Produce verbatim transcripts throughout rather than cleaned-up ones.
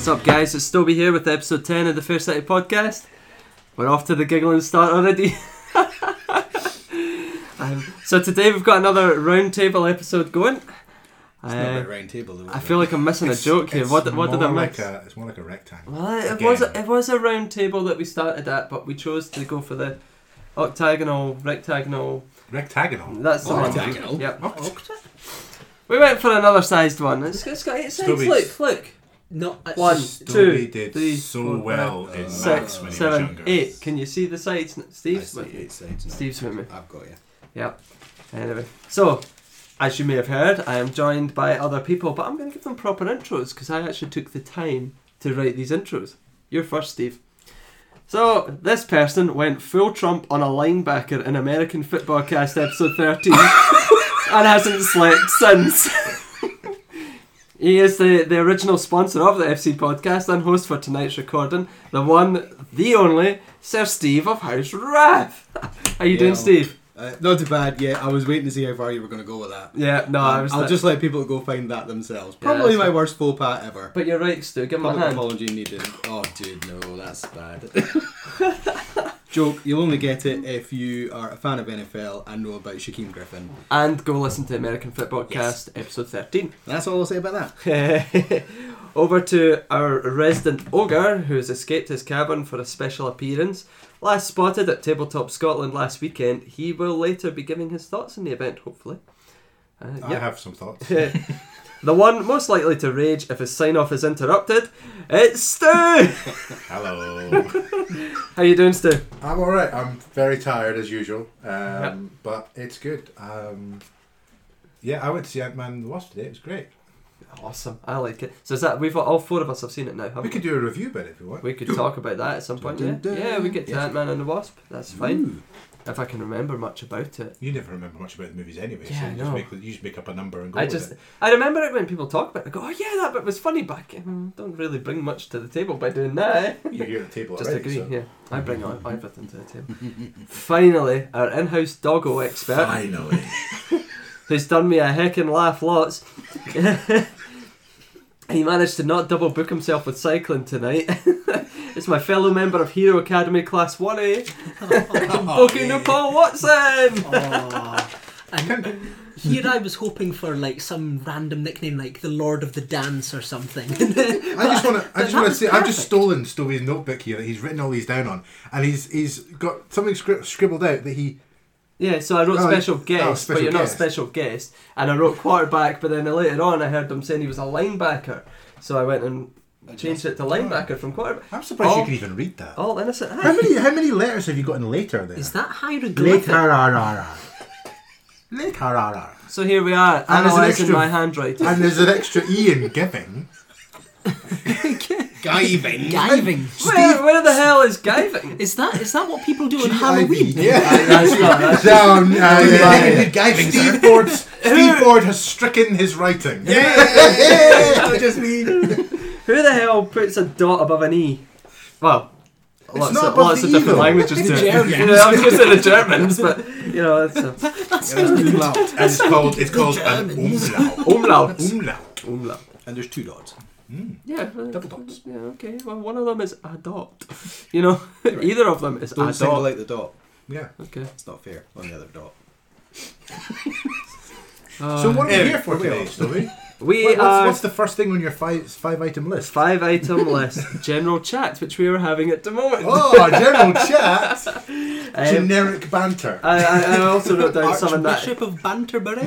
What's up, guys? It's Stobie here with episode ten of the Fair City podcast. We're off to the giggling start already. um, so today we've got another roundtable episode going. It's uh, not about round table though. I feel like I'm missing it's, a joke here. What, what did I like miss? a, it's more like a rectangle. Well, it Again. was a, it was a round table that we started at, but we chose to go for the octagonal, rectagonal. Rectagonal? That's the Octagonal? one. Yep. Octa? We went for another sized one. It's, it's got eight sides. Stubbies. Look, look. No, it's One, just- two, Stobie did three, so four, well five, in six, maths when he was seven, younger. eight. Can you see the sides? I Steve's see with me. eight sides now. Steve's with me. I've got you. Yep. Anyway, so as you may have heard, I am joined by other people, but I'm going to give them proper intros because I actually took the time to write these intros. You're first, Steve. So this person went full Trump on a linebacker in American Football Cast episode thirteen and hasn't slept since. He is the, the original sponsor of the F C podcast and host for tonight's recording, the one, the only, Sir Steve of House Wrath. How you Yeah, doing, well, Steve? Uh, not too bad, yeah. I was waiting to see how far you were going to go with that. Yeah, no, I Um, was. I'll th- just let people go find that themselves. Yeah, Probably that's my fine. worst faux pas ever. But you're right, Stu. Give him a Public hand. apology needed. Oh, dude, no, that's bad. Joke, you'll only get it if you are a fan of N F L and know about Shaquem Griffin. And go listen to American Football Yes. Cast episode thirteen. That's all I'll say about that. Over to our resident ogre who has escaped his cabin for a special appearance. Last spotted at Tabletop Scotland last weekend, he will later be giving his thoughts on the event, hopefully. Uh, I yep. have some thoughts. The one most likely to rage if his sign-off is interrupted, it's Stu! Hello. How you doing, Stu? I'm alright. I'm very tired as usual. Um, Yep. But it's good. Um, yeah, I went to see Ant-Man and the Wasp today. It was great. Awesome, I like it. So is that, we've all four of us have seen it now, haven't We we? could do a review bit if you want. We could talk about that at some point, yeah. Dun, dun, dun. Yeah, we get to Yes. Ant-Man and the Wasp. That's fine. Ooh. If I can remember much about it. You never remember much about the movies anyway, Yeah, so I you know. just, make, you just make up a number and go I with just, it. I remember it when people talk about it. I go, oh yeah, that bit was funny back. Mm, don't really bring much to the table by doing that. You're here at the table Just already. agree, so. yeah. I bring all, everything to the table. Finally, our in-house doggo expert, Finally. who's done me a heckin' laugh lots. He managed to not double book himself with cycling tonight. It's my fellow member of Hero Academy Class one A, Booking yeah. Paul Watson! Aw. And here I was hoping for like some random nickname like the Lord of the Dance or something. I just want to. I But just that want to was say. I've just perfect. stolen Stowie's notebook here that he's written all these down on, and he's he's got something scri- scribbled out that he. Yeah, so I wrote Oh, special oh, guest, special but you're not guest. special guest. And I wrote quarterback, but then later on I heard them saying he was a linebacker. So I went and changed it to linebacker from quarterback. I'm surprised All- you can even read that. All innocent. How many how many letters have you got in later there? Is that hieroglyphic? Later. Later. So here we are, And there's an analysing extra- my handwriting. And there's an extra E in giving. Giving. Giving. Where, where the hell is giving? Is that is that what people do on G I V. Halloween? Yeah. That's not, that's Down. Uh, Yeah. yeah. Giving, Steve Ford. Steve Ford has stricken his writing. Yeah, that was just me. Who the hell puts a dot above an E? Well, lots, not of, above lots the of different E, though. languages to The it. Germans. Yeah, I was going to say the Germans, but, you know, it's a Umlaut. And it's called it's called an Germans. umlaut. umlaut. Umlaut. Umlaut. And there's two dots. Mm. Yeah, uh, Double dots. Yeah, okay. Well, one of them is a dot. You know, either of them is Don't a single dot. out the dot. Yeah. Okay. It's not fair on the other dot. Uh, So what are we anyway, here for where we today, are. Stevie? we What- are what's, what's the first thing on your five five item list? five item list general chat, which we are having at the moment. Oh, general chat. Um, Generic banter. I, I, I also wrote down something that. Archbishop of Banterbury.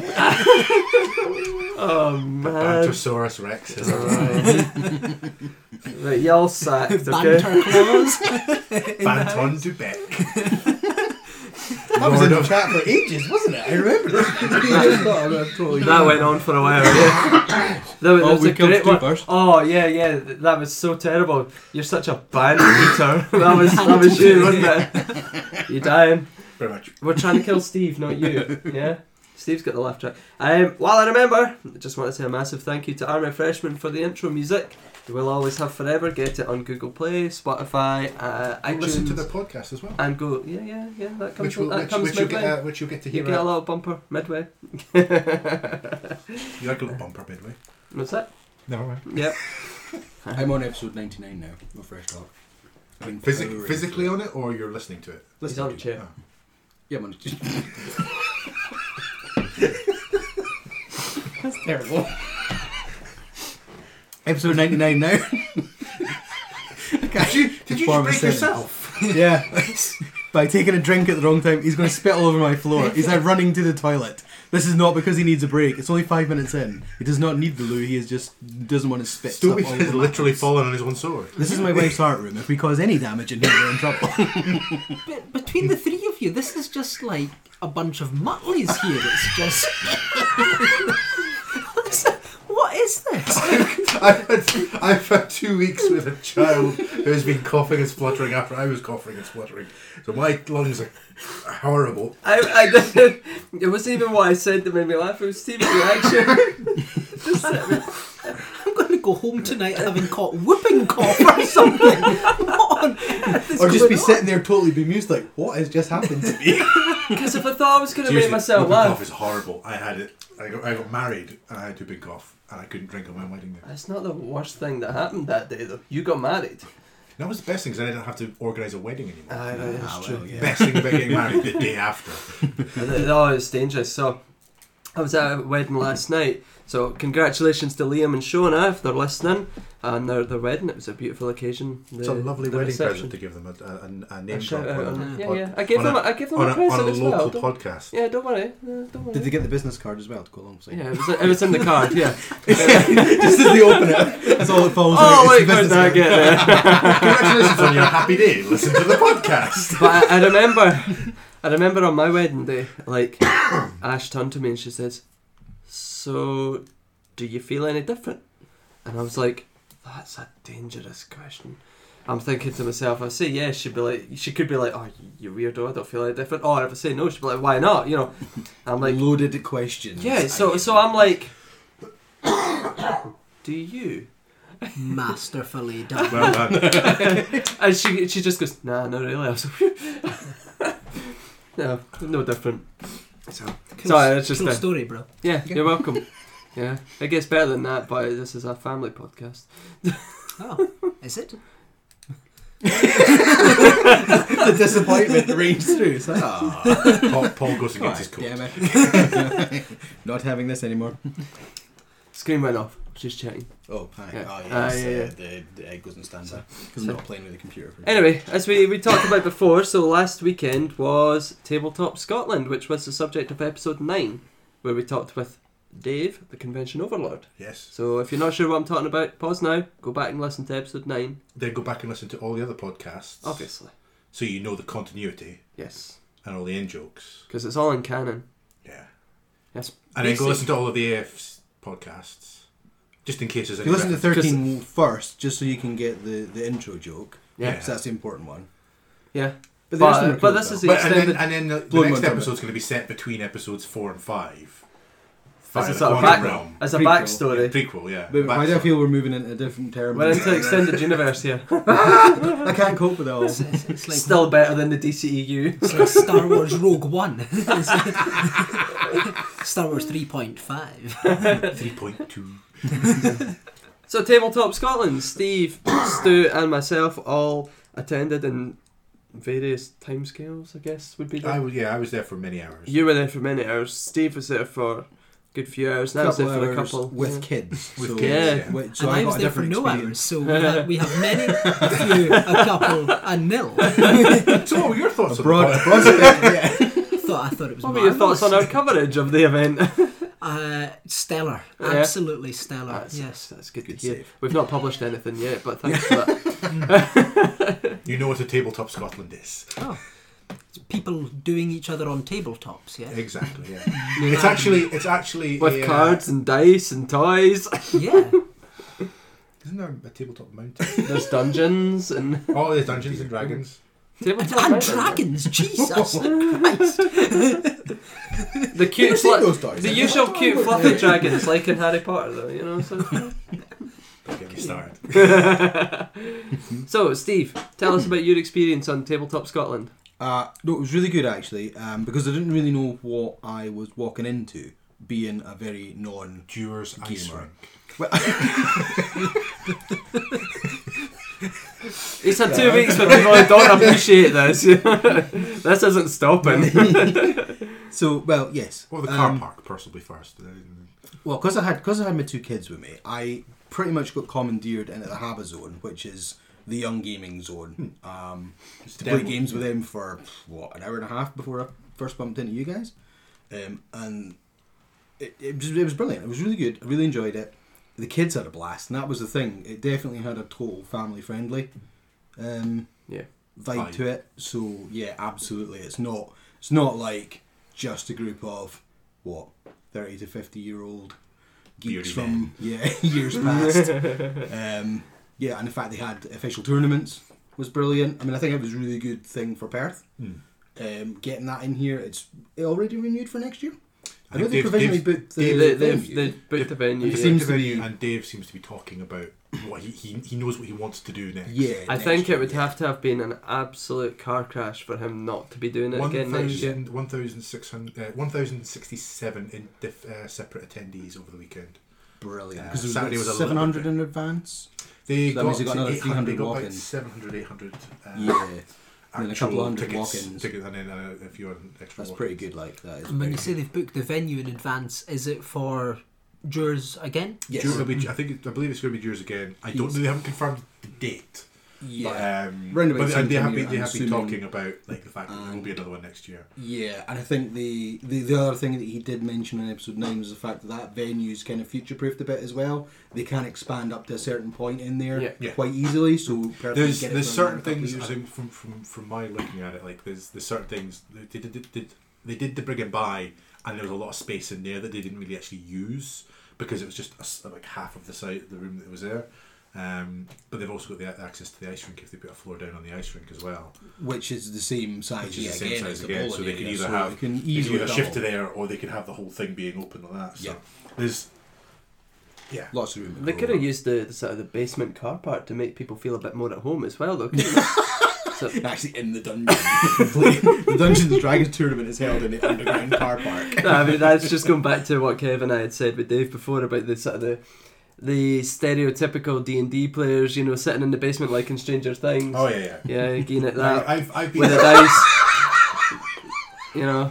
Oh The man. Bantersaurus Rex. Is Right. Right, y'all sacked, okay? Banter clause. Banton du Bec. That was Lord in the of- chat for ages, wasn't it? I remember this. I just thought I totally That went on for a while. Yeah. There was, there Oh, was we a killed great Stu one. first. Oh yeah, yeah. th- That was so terrible. You're such a band eater. That was that was you, wasn't it? You dying? Very much. We're trying to kill Steve, not you. Yeah. Steve's got the laugh track. Um, while I remember, I just want to say a massive thank you to Army Freshman for the intro music. You will always have forever. Get it on Google Play, Spotify, uh, And iTunes, listen to the podcast as well. and go. Yeah, yeah, yeah. That comes. Which, will, that which, comes which, you'll midway. get, uh, which you'll get to You hear. get a uh, little bumper midway. You like a little bumper, midway. What's that? Never mind. Yep. I'm on episode ninety-nine now. No fresh talk. Playing Physic- Power physically Rangers. on it, or you're listening to it? He's on the chair. Oh. Yeah, I'm on it. That's terrible. Episode ninety-nine now. Did you, did you Form just a break sentence. yourself? Yeah. By taking a drink at the wrong time, he's going to spit all over my floor. He's now running to the toilet. This is not because he needs a break. It's only five minutes in. He does not need the loo. He is just doesn't want to spit. Stubby up all is over my literally face. fallen on his own sword. This is my wife's art room. If we cause any damage in here, we're in trouble. But between the three of you, this is just like a bunch of mutleys here. It's just. What is this? I've had, I've had two weeks with a child who's been coughing and spluttering after I was coughing and spluttering. So my lungs are horrible. I, I didn't. It wasn't even what I said that made me laugh. It was Steve's reaction. Just sitting there. I'm going to go home tonight having caught whooping cough or something. What on earth is Or just be going on? sitting there totally bemused, like, what has just happened to me? Because if I thought I was going to make Seriously, myself whooping cough laugh, is horrible. I had it. I got, I got married and I had whooping cough and I couldn't drink on my wedding day. that's not the worst thing that happened that day, though. You got married. That was the best thing because I didn't have to organise a wedding anymore. Aye, right, that's Ah, true. well, yeah. Best thing about getting married the day after. Oh, it's dangerous. So, I was at a wedding last night. So, congratulations to Liam and Shona if they're listening. And their, their wedding, it was a beautiful occasion. The, It's a lovely the wedding reception. present to give them a, a, a, a name A shout drop out on on a, it. Yeah, pod- yeah. I gave on them. a- A, I gave them on a a, present on a as local well. Don't- podcast. Yeah, don't worry. No, don't worry. Did they get the business card as well to go alongside? Yeah, it was, it was in the card. Yeah. Just as they open it, that's all it falls Oh, out. wait, It's the how business did I card. get there? Congratulations on your happy day. Listen to the podcast. But I, I remember, I remember on my wedding day, like Ash turned to me and she says, "So, do you feel any different?" And I was like, "That's a dangerous question." I'm thinking to myself, if I say yes, she'd be like, she could be like, "Oh, you weirdo, I don't feel any different." Or if I say no, she'd be like, "Why not?" You know, I'm like, Loaded questions. yeah. So, so I'm like, "Do you?" Masterfully done. Well done. And she she just goes, "Nah, not really." I was like, no, no different. So, Cool, sorry, it's just cool a, story, bro. yeah, you're welcome. Yeah, it gets better than that, but this is a family podcast. Oh, is it? The disappointment raged through. It's like, ah, Paul, Paul goes against his coat. damn it. Not having this anymore. Screen went off. Just checking. Oh, hi. Yeah. Oh, Ah, yes. yeah, yeah. Uh, the, the egg goes in standby. Because I'm not playing with the computer. For Anyway, as we, we talked about before, so last weekend was Tabletop Scotland, which was the subject of episode nine, where we talked with Dave, the convention overlord. Yes. So if you're not sure what I'm talking about, pause now, go back and listen to episode nine. Then go back and listen to all the other podcasts. Obviously. So you know the continuity Yes. and all the in jokes. Because it's all in canon. Yeah. Yes. And then go Basic. listen to all of the A F's podcasts. Just in case there's any. You listen to reference. thirteen first, just so you can get the, the intro joke. Yeah. Yeah. So that's the important one. Yeah. But, the rest of them But, are but cool, this though. is the But, and extended... then, and then the, the Blowing next my trumpet. episode's going to be set between episodes four and five. As Five a in the sort of Quantum back, Realm. as a Prequel. backstory. Prequel, yeah. But why do I Backstory. feel we're moving into different terms? We're into extended universe here. I can't cope with it all. It's, it's, it's like Still better than the D C E U. it's like Star Wars Rogue One. Star Wars three point five. three point two. So Tabletop Scotland, Steve, Stu and myself all attended in various timescales, I guess would be the... I was, yeah, I was there for many hours. You were there for many hours, Steve was there for a good few hours, and I was there for a hours couple. with yeah. kids. With so, kids, yeah. wait, so And I I got was a there for different no experience. hours, so we have, we have many, a few, a couple, and nil. So what were your thoughts A on broad, the a broad spectrum, yeah. thought I thought it was What were your thoughts on marvellous. our coverage of the event? Uh, stellar, Yeah. absolutely stellar. That's, yes. that's good, Good to hear. save. We've not published anything yet, but thanks for that. You know what a Tabletop Scotland is. Oh, people doing each other on tabletops. Yeah. Exactly, yeah. It's actually, it's actually With a, uh, cards and dice and toys. Yeah. Isn't there a Tabletop Mountain? There's dungeons and... Oh, there's Dungeons and Dragons. Tabletop And Mountain. dragons, Jesus Christ! The cute, I've seen fla- those toys. the usual cute fluffy dragons, like in Harry Potter, though. You know. So, Don't get me started. so Steve, tell us about your experience on Tabletop Scotland. Uh, no, it was really good actually, um, because I didn't really know what I was walking into being a very non Dewars Ice gamer. Rink. He's had two weeks where people don't appreciate this. This isn't stopping. So, well, yes. Well, the car Um, park, possibly first. Well, because I had because I had my two kids with me, I pretty much got commandeered into the Haba zone, which is the young gaming zone. Um, to play demo. games with them for what an hour and a half before I first bumped into you guys, um, and it, it was it was brilliant. It was really good. I really enjoyed it. The kids had a blast, and that was the thing. It definitely had a total family friendly um, Yeah. vibe Vibe. to it. So yeah, absolutely. It's not it's not like just a group of what thirty to fifty year old geeks Beardy from yeah years past. um, yeah, and the fact they had official tournaments was brilliant. I mean, I think it was a really good thing for Perth. Hmm. Um, getting that in here, it's already renewed for next year. I, I know think they Dave- provisionally Dave- booked the Dave- they, venue. they've, they've booked the venue. It yeah. seems to be- and Dave seems to be talking about what he, he he knows what he wants to do next. Yeah, I next think year, it would yeah. have to have been an absolute car crash for him not to be doing it One again next year. thousand, one thousand six hundred, uh, one thousand sixty-seven in diff, uh, separate attendees over the weekend. Brilliant. Uh, Because Saturday it was was a little seven hundred bit- in advance. They So that got, means they got to another eight hundred, three hundred they got about walk-ins. seven hundred, eight hundred uh, Yeah. And then a couple actual of hundred tickets, walk-ins. tickets, and then uh, a few extra That's walk-ins. pretty good. Like that. Is And when you pretty say they've booked the venue in advance, is it for Jurors again? Yes. Dewar- I think it- I believe it's going to be yours again. I don't He's- know. They haven't confirmed the date. Yeah. Um, Round about but the they, same they have time been you're they have been assuming- talking about like the fact that there will be And- another one next year. Yeah, and I think the, the the other thing that he did mention in episode nine was the fact that that venue's kind of future proofed a bit as well. They can expand up to a certain point in there Yeah. Yeah. quite easily. So Perth There's can get it there's for certain another couple of things years. I think from, from from my looking at it, like there's there's certain things they did, did, did they did the bring it by, and there was a lot of space in there that they didn't really actually use because it was just a s like half of the site of the room that was there. Um, but they've also got the access to the ice rink if they put a floor down on the ice rink as well. Which is the same size, Which is yeah, the same again, size as the again, so bowling they can area, either so have- they can You can easily either shift to double. there, or they can have the whole thing being open like that. So Yeah. there's yeah. Lots of room. to They grow. could have used the, the sort of the basement car park to make people feel a bit more at home as well, though. Couldn't they? So, Actually, in the dungeon. The Dungeons and Dragons tournament is held in the underground car park. no, I mean that's just going back to what Kev and I had said with Dave before about the sort of the the stereotypical D and D players, you know, sitting in the basement like in Stranger Things. Oh yeah, yeah. Yeah, again at I, that I've I've been with the dice. You know,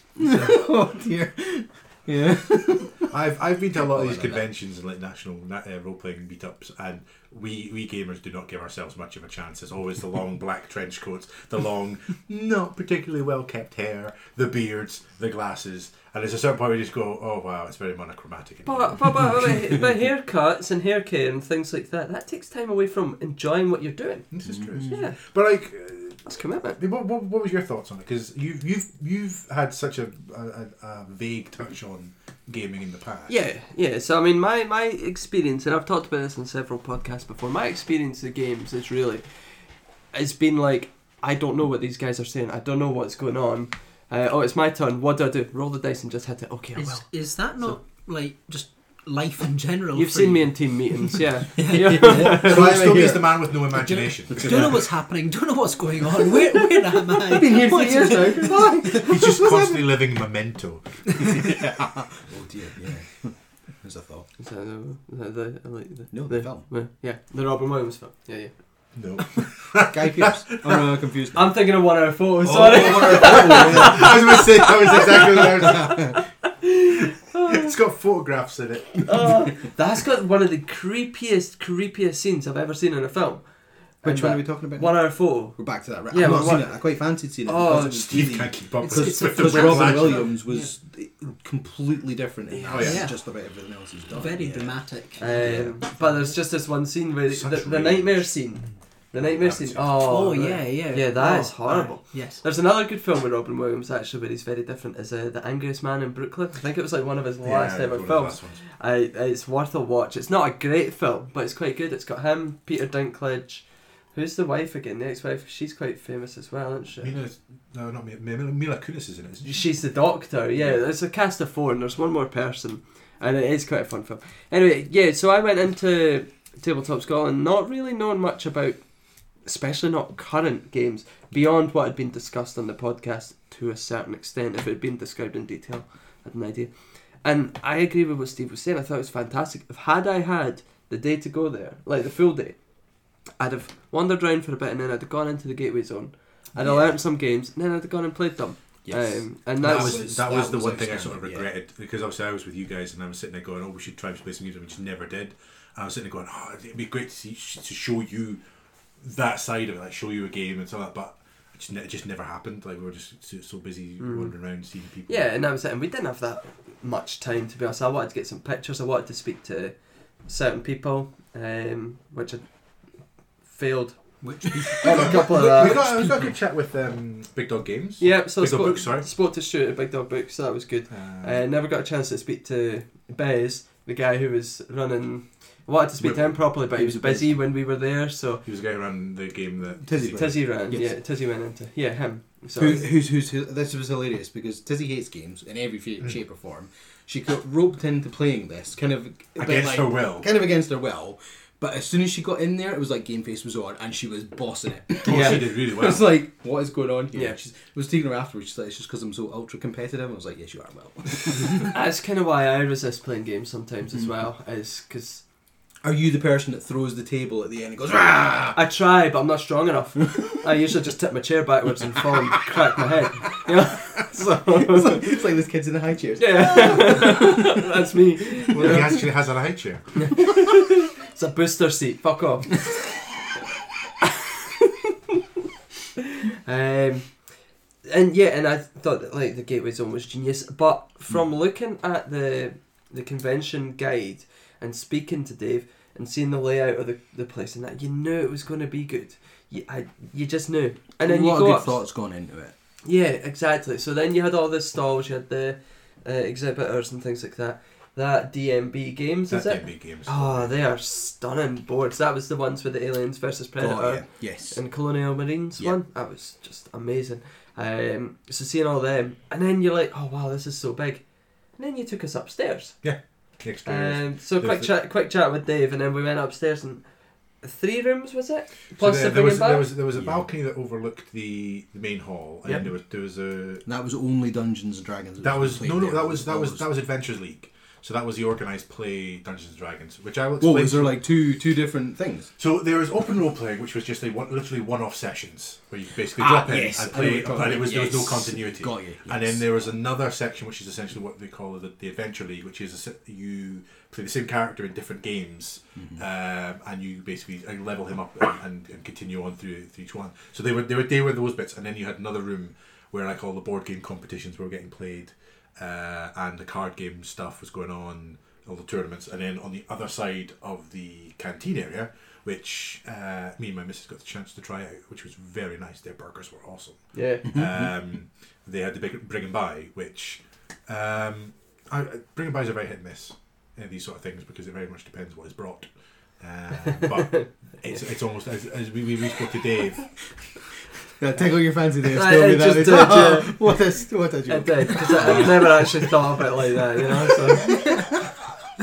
Oh dear. Yeah. I've I've been to a lot of Oh, these I love conventions and like national na- uh, role playing meetups, and we we gamers do not give ourselves much of a chance. It's always the long black trench coats, the long, not particularly well kept hair, the beards, the glasses, and there's a certain point where you just go, oh wow, it's very monochromatic. in here." but but, but, but, but haircuts and hair care and things like that, that takes time away from enjoying what you're doing. This is true. Yeah, But like, uh, that's commitment. what, what, what was your thoughts on it? Because you've you've you've had such a, a, a vague touch on gaming in the past. Yeah, yeah. So I mean, my my experience, and I've talked about this in several podcasts before. My experience of games is really, it's been like I don't know what these guys are saying. I don't know what's going on. Uh, oh, it's my turn. What do I do? Roll the dice and just hit it. Okay, I Is, will. is that not like just life in general? You've for seen you? me in team meetings, yeah. So Why I am I still here? is the man with no imagination. Don't know what's happening. Don't know what's going on. Where, where am I? I've been here for What's- years now. Why? He's just constantly living memento. Oh dear, yeah. There's a thought. Is that the, the, the, I like the, No, the the film. the- yeah, the Robin Williams film. Yeah, yeah. No. Guy Pearce. Oh no, I'm confused. I'm thinking of one hour photo. Sorry. I was going to say that was exactly what I was. It's got photographs in it. Oh, that's got one of the creepiest, creepiest scenes I've ever seen in a film. Which And one that- are we talking about? One hour photo. We're back to that. Right? Yeah, I've not but seen what- it. I quite fancied seeing it. Oh, because it was Steve really- can't keep up It's- with, it's a with the Because British Robin accent. Williams was completely different in that Oh, yeah. than just about everything else he's done. Very yeah. dramatic. Um, but there's just this one scene where the, Such the, the rage. nightmare scene. The nightmare haven't scene. seen it. Oh, Oh, right. yeah, yeah. Yeah, that oh, is horrible. aye, yes. There's another good film with Robin Williams actually, where he's very different. Is uh, The Angriest Man in Brooklyn. I think it was like one of his last Yeah, ever one of the films. last ones. I, it's worth a watch. It's not a great film, but it's quite good. It's got him, Peter Dinklage. Who's the wife again? The ex-wife. She's quite famous as well, isn't she? Mila, no, not Mila. Mila, Mila Kunis is in it, isn't she? She's the doctor, yeah. There's a cast of four, and there's one more person, and it is quite a fun film. Anyway, yeah. So I went into Tabletop Scotland not really knowing much about, especially not current games, beyond what had been discussed on the podcast to a certain extent. If it had been described in detail, I had an idea. And I agree with what Steve was saying. I thought it was fantastic. If had I had the day to go there, like the full day, I'd have wandered around for a bit and then I'd have gone into the Gateway Zone. I'd have Yeah. learnt some games and then I'd have gone and played them. Yes. Um, and That that's was that that was the was one thing I sort of outstanding, yeah. regretted because obviously I was with you guys and I was sitting there going, oh, we should try to play some games, and we just never did. And I was sitting there going, oh, it'd be great to see to show you that side of it, like show you a game and stuff like that. But it just, ne- it just never happened. Like we were just so, so busy Mm. wandering around seeing people. yeah, and that was it. And we didn't have that much time, to be honest. I wanted to get some pictures. I wanted to speak to certain people, um, which I failed Which on a couple of we, we that. got, we got a good chat with um, Big Dog Games. Yeah, so I Big Dog spoke, Books, sorry. spoke to Stuart at Big Dog Books, so that was good. Uh, Uh, never got a chance to speak to Bez, the guy who was running. I wanted to speak to him properly, but he was busy when we were there, so he was going around the game that Tizzy played. Tizzy ran. Yes. Yeah, Tizzy went into. Yeah, him. So Who, who's, who's, who, this was hilarious because Tizzy hates games in every fa- Mm. shape or form. She got roped into playing this, kind of a bit against like- her will. kind of against her will. But as soon as she got in there, it was like Game Face was on, and she was bossing it. Oh, Yeah. she did really I well. was like, "What is going on here?" Yeah. She's, I was taking her afterwards. She's like, "It's just because I'm so ultra competitive." I was like, "Yes, you are." Well, that's kind of why I resist playing games sometimes as Mm. well, is because are you the person that throws the table at the end and goes, "Rah!" I try, but I'm not strong enough. I usually just tip my chair backwards and fall and crack my head. You know? So it's, like, it's like those kids in the high chairs. yeah, that's me. Well, he actually has a high chair. It's a booster seat. Fuck off. um, and yeah, and I thought that like the Gateway Zone was genius. But from looking at the the convention guide and speaking to Dave and seeing the layout of the, the place and that, you knew it was going to be good. You I you just knew. And then a you lot go of good up. thoughts gone into it. Yeah, exactly. So then you had all the stalls. You had the uh, exhibitors and things like that. That D M B Games, is That's it? big games. Oh, they are stunning boards. That was the ones with the Aliens versus Predator Oh, yeah. Yes. and Colonial Marines Yeah. one. That was just amazing. Um, so seeing all them, and then you're like, oh wow, this is so big. And then you took us upstairs. The experience. Um, so There's quick the- chat, quick chat with Dave, and then we went upstairs and three rooms was it? So Plus there, the there big was and back. there was there was a Yeah. balcony that overlooked the, the main hall, and Yep. then there was there was a That was only Dungeons and Dragons. that was played no no there. that was that was Those- that was Adventures League. So that was the organised play Dungeons and Dragons, which I will Whoa, explain. is there like two two different things? So there was open role playing, which was just a one, literally one-off sessions where you could basically Ah, drop in yes, and I know what play, you're talking and it about. was there was no Yes. continuity. Got you. And yes. then there was another section, which is essentially what they call the, the Adventure League, which is a, se- you play the same character in different games, Mhm. um, and you basically uh, level him up and, and, and continue on through, through each one. So they were they were they were those bits, and then you had another room where like all the board game competitions were getting played, uh, and the card game stuff was going on, all the tournaments, and then on the other side of the canteen area, which uh, me and my missus got the chance to try out, which was very nice. Their burgers were awesome. Yeah. Um, they had the big bring and buy, which um, I, bring and buys are very hit and miss in these sort of things because it very much depends what is brought. Uh, but it's it's almost as, as we, we we spoke to Dave. Yeah, tickle your fancy there. I- Still I with just that. did, yeah. What a what a I joke. did, because I've never actually thought of it like that, you know. So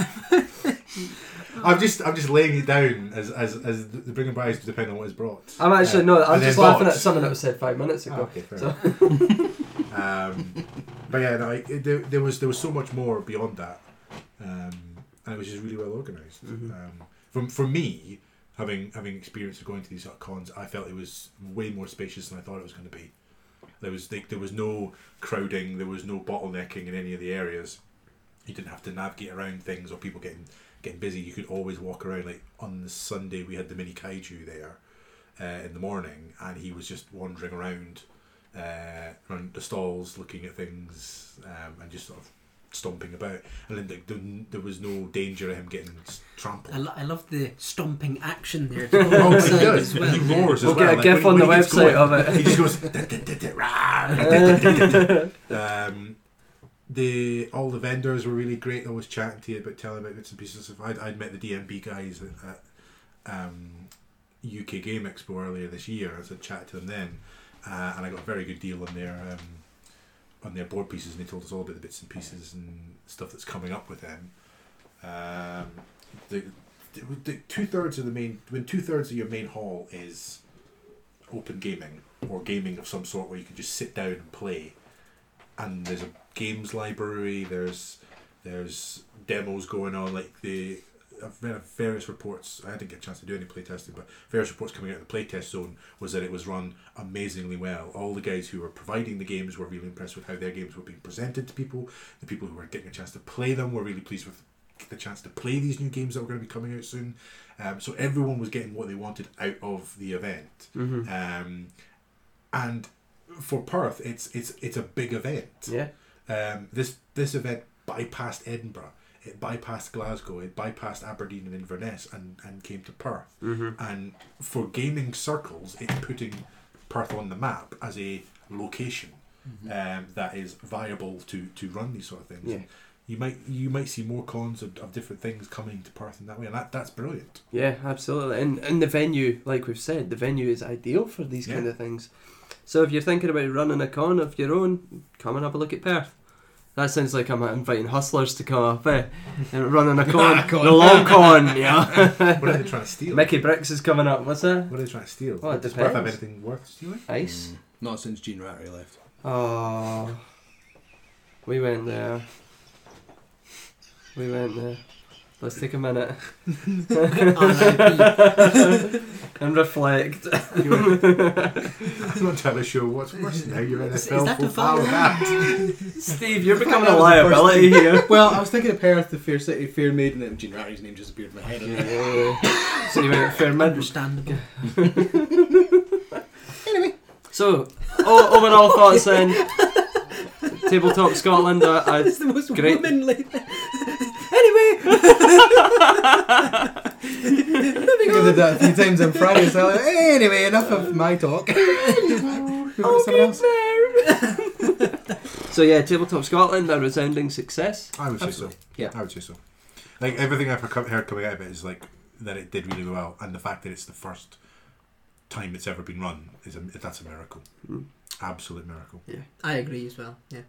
I'm just I'm just laying it down as as, as the bring and buys depend on what is brought. I'm actually Uh, no, I'm and just then laughing bought. at something that was said five minutes ago. Oh, okay, fair So- enough. um, but yeah, no, it, there, there was there was so much more beyond that, um, and it was just really well organized. Mhm. Um, from for me, having having experience of going to these sort of cons, I felt it was way more spacious than I thought it was going to be. There was like, there was no crowding, there was no bottlenecking in any of the areas. You didn't have to navigate around things or people getting getting busy. You could always walk around. Like on the Sunday, we had the mini kaiju there uh, in the morning, and he was just wandering around uh, around the stalls, looking at things, um, and just sort of stomping about. And then like, there, there was no danger of him getting s- trampled. I, lo- I love the stomping action there. Oh, but he Outside does. as well. He roars as We'll well. get a Like, gif when- on the when he gets website going, of it. He just goes. "Da, da, da, da, rah, da, da, da, da, da." um, the all the vendors were really great. I was chatting to you about telling about bits and pieces of. I'd, I'd met the D M B guys at, at um, U K Game Expo earlier this year. I was a chat to them then, uh, and I got a very good deal on their um, on their board pieces, and they told us all about the bits and pieces and stuff that's coming up with them. Um, the, the, the two thirds of the main when two thirds of your main hall is open gaming or gaming of some sort where you can just sit down and play, and there's a games library, there's There's demos going on, like the I've read various reports. I didn't get a chance to do any playtesting, but various reports coming out of the playtest zone was that it was run amazingly well. All the guys who were providing the games were really impressed with how their games were being presented to people. The people who were getting a chance to play them were really pleased with the chance to play these new games that were going to be coming out soon. Um, so everyone was getting what they wanted out of the event. Mm-hmm. Um, and for Perth, it's it's it's a big event. Yeah. Um, this this event bypassed Edinburgh. It bypassed Glasgow, it bypassed Aberdeen and Inverness and, and came to Perth. Mm-hmm. And for gaming circles, it's putting Perth on the map as a location Mm-hmm. um, that is viable to, to run these sort of things. Yeah. And you might you might see more cons of, of different things coming to Perth in that way, and that, that's brilliant. Yeah, absolutely. And and the venue, like we've said, the venue is ideal for these Yeah. kind of things. So if you're thinking about running a con of your own, come and have a look at Perth. That sounds like I'm inviting hustlers to come up eh? and running a con, Con. the long con, yeah. What are they trying to steal? Mickey Bricks is coming up. What's that? What are they trying to steal? Well, it Does Perth have depends. anything worth stealing? Ice. Mm, not since Gene Rattery left. Oh, we went there. We went there. Let's take a minute and reflect. I'm not trying to show what's worse now. You're in a Is- is film that full a valid- of that. Steve, you're becoming That a was the first liability thing. here. Well, I was thinking of Perth, the Fair City, Fair Maiden, and Gene Rattery's name just appeared in my head. Yeah. So you went Fairmont. Understandable. Anyway, So, o- overall thoughts then. Tabletop Scotland. Uh, I, It's the most great. womanly thing. Anyway, I did that a few times on Friday, so like, anyway, enough of my talk. Someone else? so yeah, Tabletop Scotland, a resounding success. I would say Absolutely. so. Yeah. I would say so. Like everything I've heard heard coming out of it is like that it did really well, and the fact that it's the first time it's ever been run is a, that's a miracle. Mm. Absolute miracle. I agree as well. Yeah.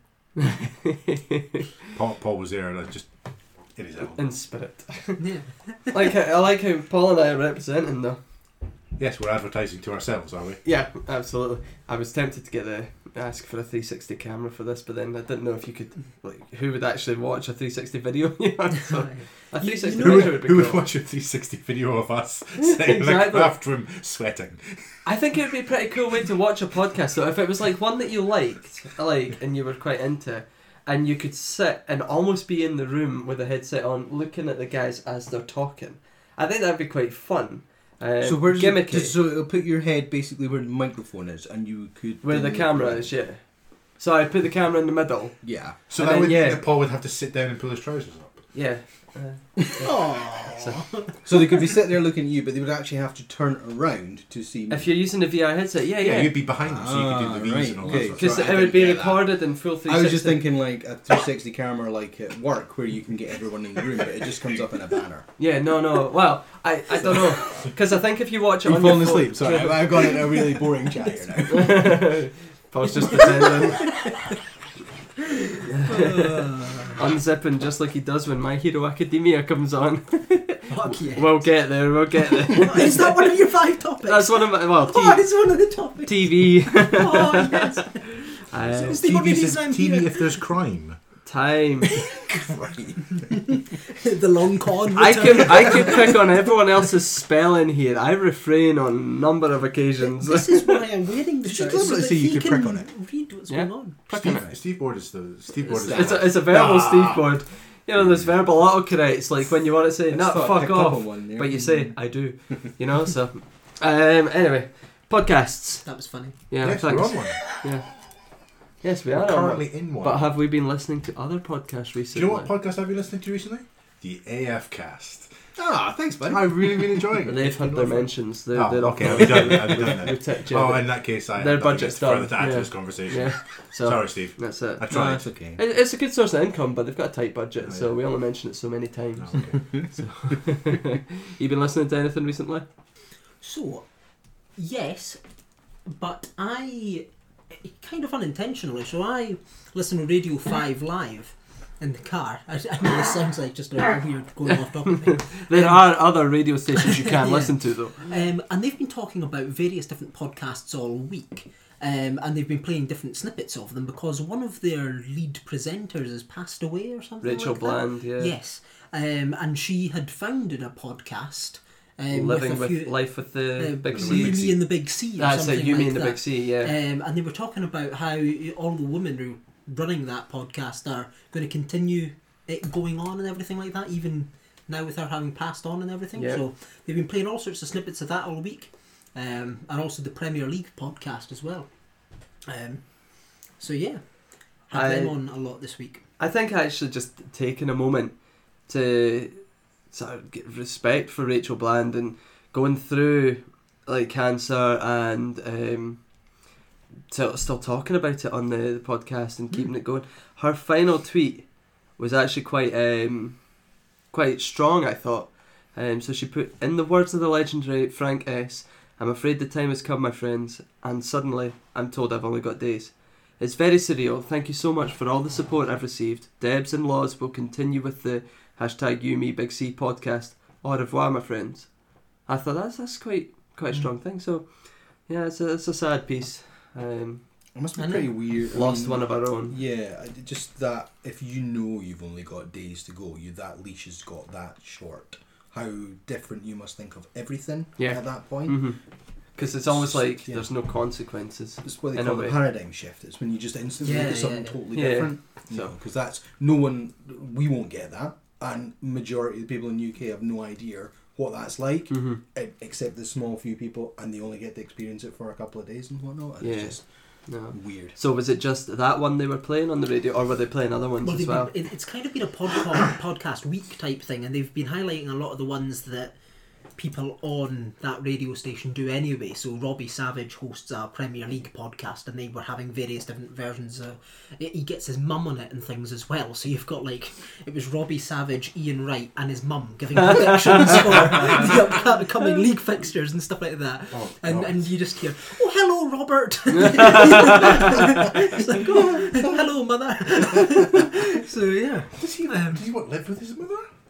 Paul, Paul was there, and I just it is In element. spirit. Yeah. Like how- I like how Paul and I are representing though. Yes, we're advertising to ourselves, are we? Yeah, absolutely. I was tempted to get the ask for a three sixty camera for this, but then I didn't know if you could like who would actually watch a three sixty video. You know, so a three sixty You Who know would, picture would be who would cool. watch a three sixty video of us sitting in a Exactly. craft room sweating? I think it would be a pretty cool way to watch a podcast though, if it was like one that you liked, like, and you were quite into, and you could sit and almost be in the room with a headset on, looking at the guys as they're talking. I think that'd be quite fun. Uh, So where's it, gimmicky. just, so it'll put your head basically where the microphone is, and you could where the camera is, yeah. So I put the camera in the middle. Yeah. So And that then, would yeah. mean that Paul would have to sit down and pull his trousers up. Yeah. Uh, Aww. So they could be sitting there looking at you, but they would actually have to turn around to see me. if you're using a V R headset, yeah, Yeah, yeah. you'd be behind them, so you could do the Ah, V's right, and all okay. that. Sort of Because stuff. Right, I it would be didn't get that. recorded in full three sixty. I was just thinking like a three sixty camera like at work where you can get everyone in the room, but it just comes up in a banner. Yeah, no, no. Well, I, I don't know. Because I think if you watch it You've on your fallen phone- asleep. Sorry, I- I've gone into a really boring chat here now. Paul's just pretending. Unzipping just like he does when My Hero Academia comes on. Fuck yeah. We'll get there, we'll get there. Is that one of your five topics? That's one of my, well, Oh, T- it's one of the topics. T V. Oh, yes. uh, It's the only T V, reason I'm T V here. if there's crime. time. The long con. I return. can I could pick on everyone else's spelling here. I refrain on a number of occasions. This is why I'm wearing the Did you shirt. deliberately so say that you he could can prick on it? read what's Yeah. going on. Prick on Steve, it. Steve Board is the Steve Board is It's the a, it's a verbal Ah. Steve board. You know, there's verbal autocorrects, like when you want to say, I no, just thought I'd fuck picked up off. on one there. But you say, I do. You know, so. Um, anyway, podcasts. That was funny. Yeah, yes, thanks. we're on one. Yeah. Yes, we We're are. on one. currently in one. But have we been listening to other podcasts Do recently? you know what podcast I've been listening to recently? The A F Cast. Ah, thanks, bud. I'm really, really enjoying it. They've had their mentions. They're, Oh, they're okay, off- I'll be done. I'll be done We then. tipped you. Oh, in that case, I Their have nothing budget's else further done, to add yeah. to this conversation. Yeah. So Sorry, Steve. that's it. I No, tried. it's okay. It- It's a good source of income, but they've got a tight budget, Oh, so yeah. we only mention it so many times. Oh, okay. So, you been listening to anything recently? So, yes, but I kind of unintentionally. So I listen to Radio Five Live in the car. I, I know this sounds like just a weird going off topic. There are other radio stations you can Yeah. listen to, though. Um, and they've been talking about various different podcasts all week. Um, and they've been playing different snippets of them because one of their lead presenters has passed away or something Rachel like Bland, that. yeah. Yes. Um, and she had founded a podcast. Um, Living with, a with few, Life with the uh, Big With C. the Big Yumi C. and the Big C or That's something it, Yumi like and the that. Big C, yeah. Um, and they were talking about how all the women who are running that podcast are going to continue it going on and everything like that, even now with her having passed on and everything. Yeah. So they've been playing all sorts of snippets of that all week. Um, and also the Premier League podcast as well. Um, so yeah, had I- them on a lot this week. I think actually just taking a moment to sort of get respect for Rachel Bland and going through like cancer and um, still, still talking about it on the, the podcast and keeping it going. Her final tweet was actually quite um, quite strong, I thought. Um, so she put, in the words of the legendary Frank S, "I'm afraid the time has come, my friends, and suddenly I'm told I've only got days. It's very surreal. Thank you so much for all the support I've received. Debs and Laws will continue with the hashtag You Me Big C podcast. Au revoir, my friends." I thought that's that's quite quite a strong thing. So yeah, it's a it's a sad piece. Um, It must be I know. pretty weird. I lost mean, one of our own. Yeah, I- just that if you know you've only got days to go, you that leash has got that short. How different you must think of everything Yeah. at that point. Because it's almost like Yeah. there's no consequences. It's what they In a call way. the paradigm shift. It's when you just instantly Yeah, look at something yeah. totally Yeah. different. You So- know, because that's no one. We won't get that, and majority of the people in the U K have no idea what that's like, Mm-hmm. e- except the small few people, and they only get to experience it for a couple of days and whatnot. And Yeah. It's just No. weird. So was it just that one they were playing on the radio, or were they playing other ones Well, as they've well? been, it- it's kind of been a podcast podcast week type thing, and they've been highlighting a lot of the ones that people on that radio station do anyway. So Robbie Savage hosts a Premier League podcast, and they were having various different versions. Of, he gets his mum on it and things as well. So you've got like it was Robbie Savage, Ian Wright, and his mum giving predictions for the upcoming league fixtures and stuff like that. Oh, and God. and you just hear, "Oh, hello, Robert." It's like, "Oh, hello, mother." So yeah. Does he, Um, does he want to live with his mother?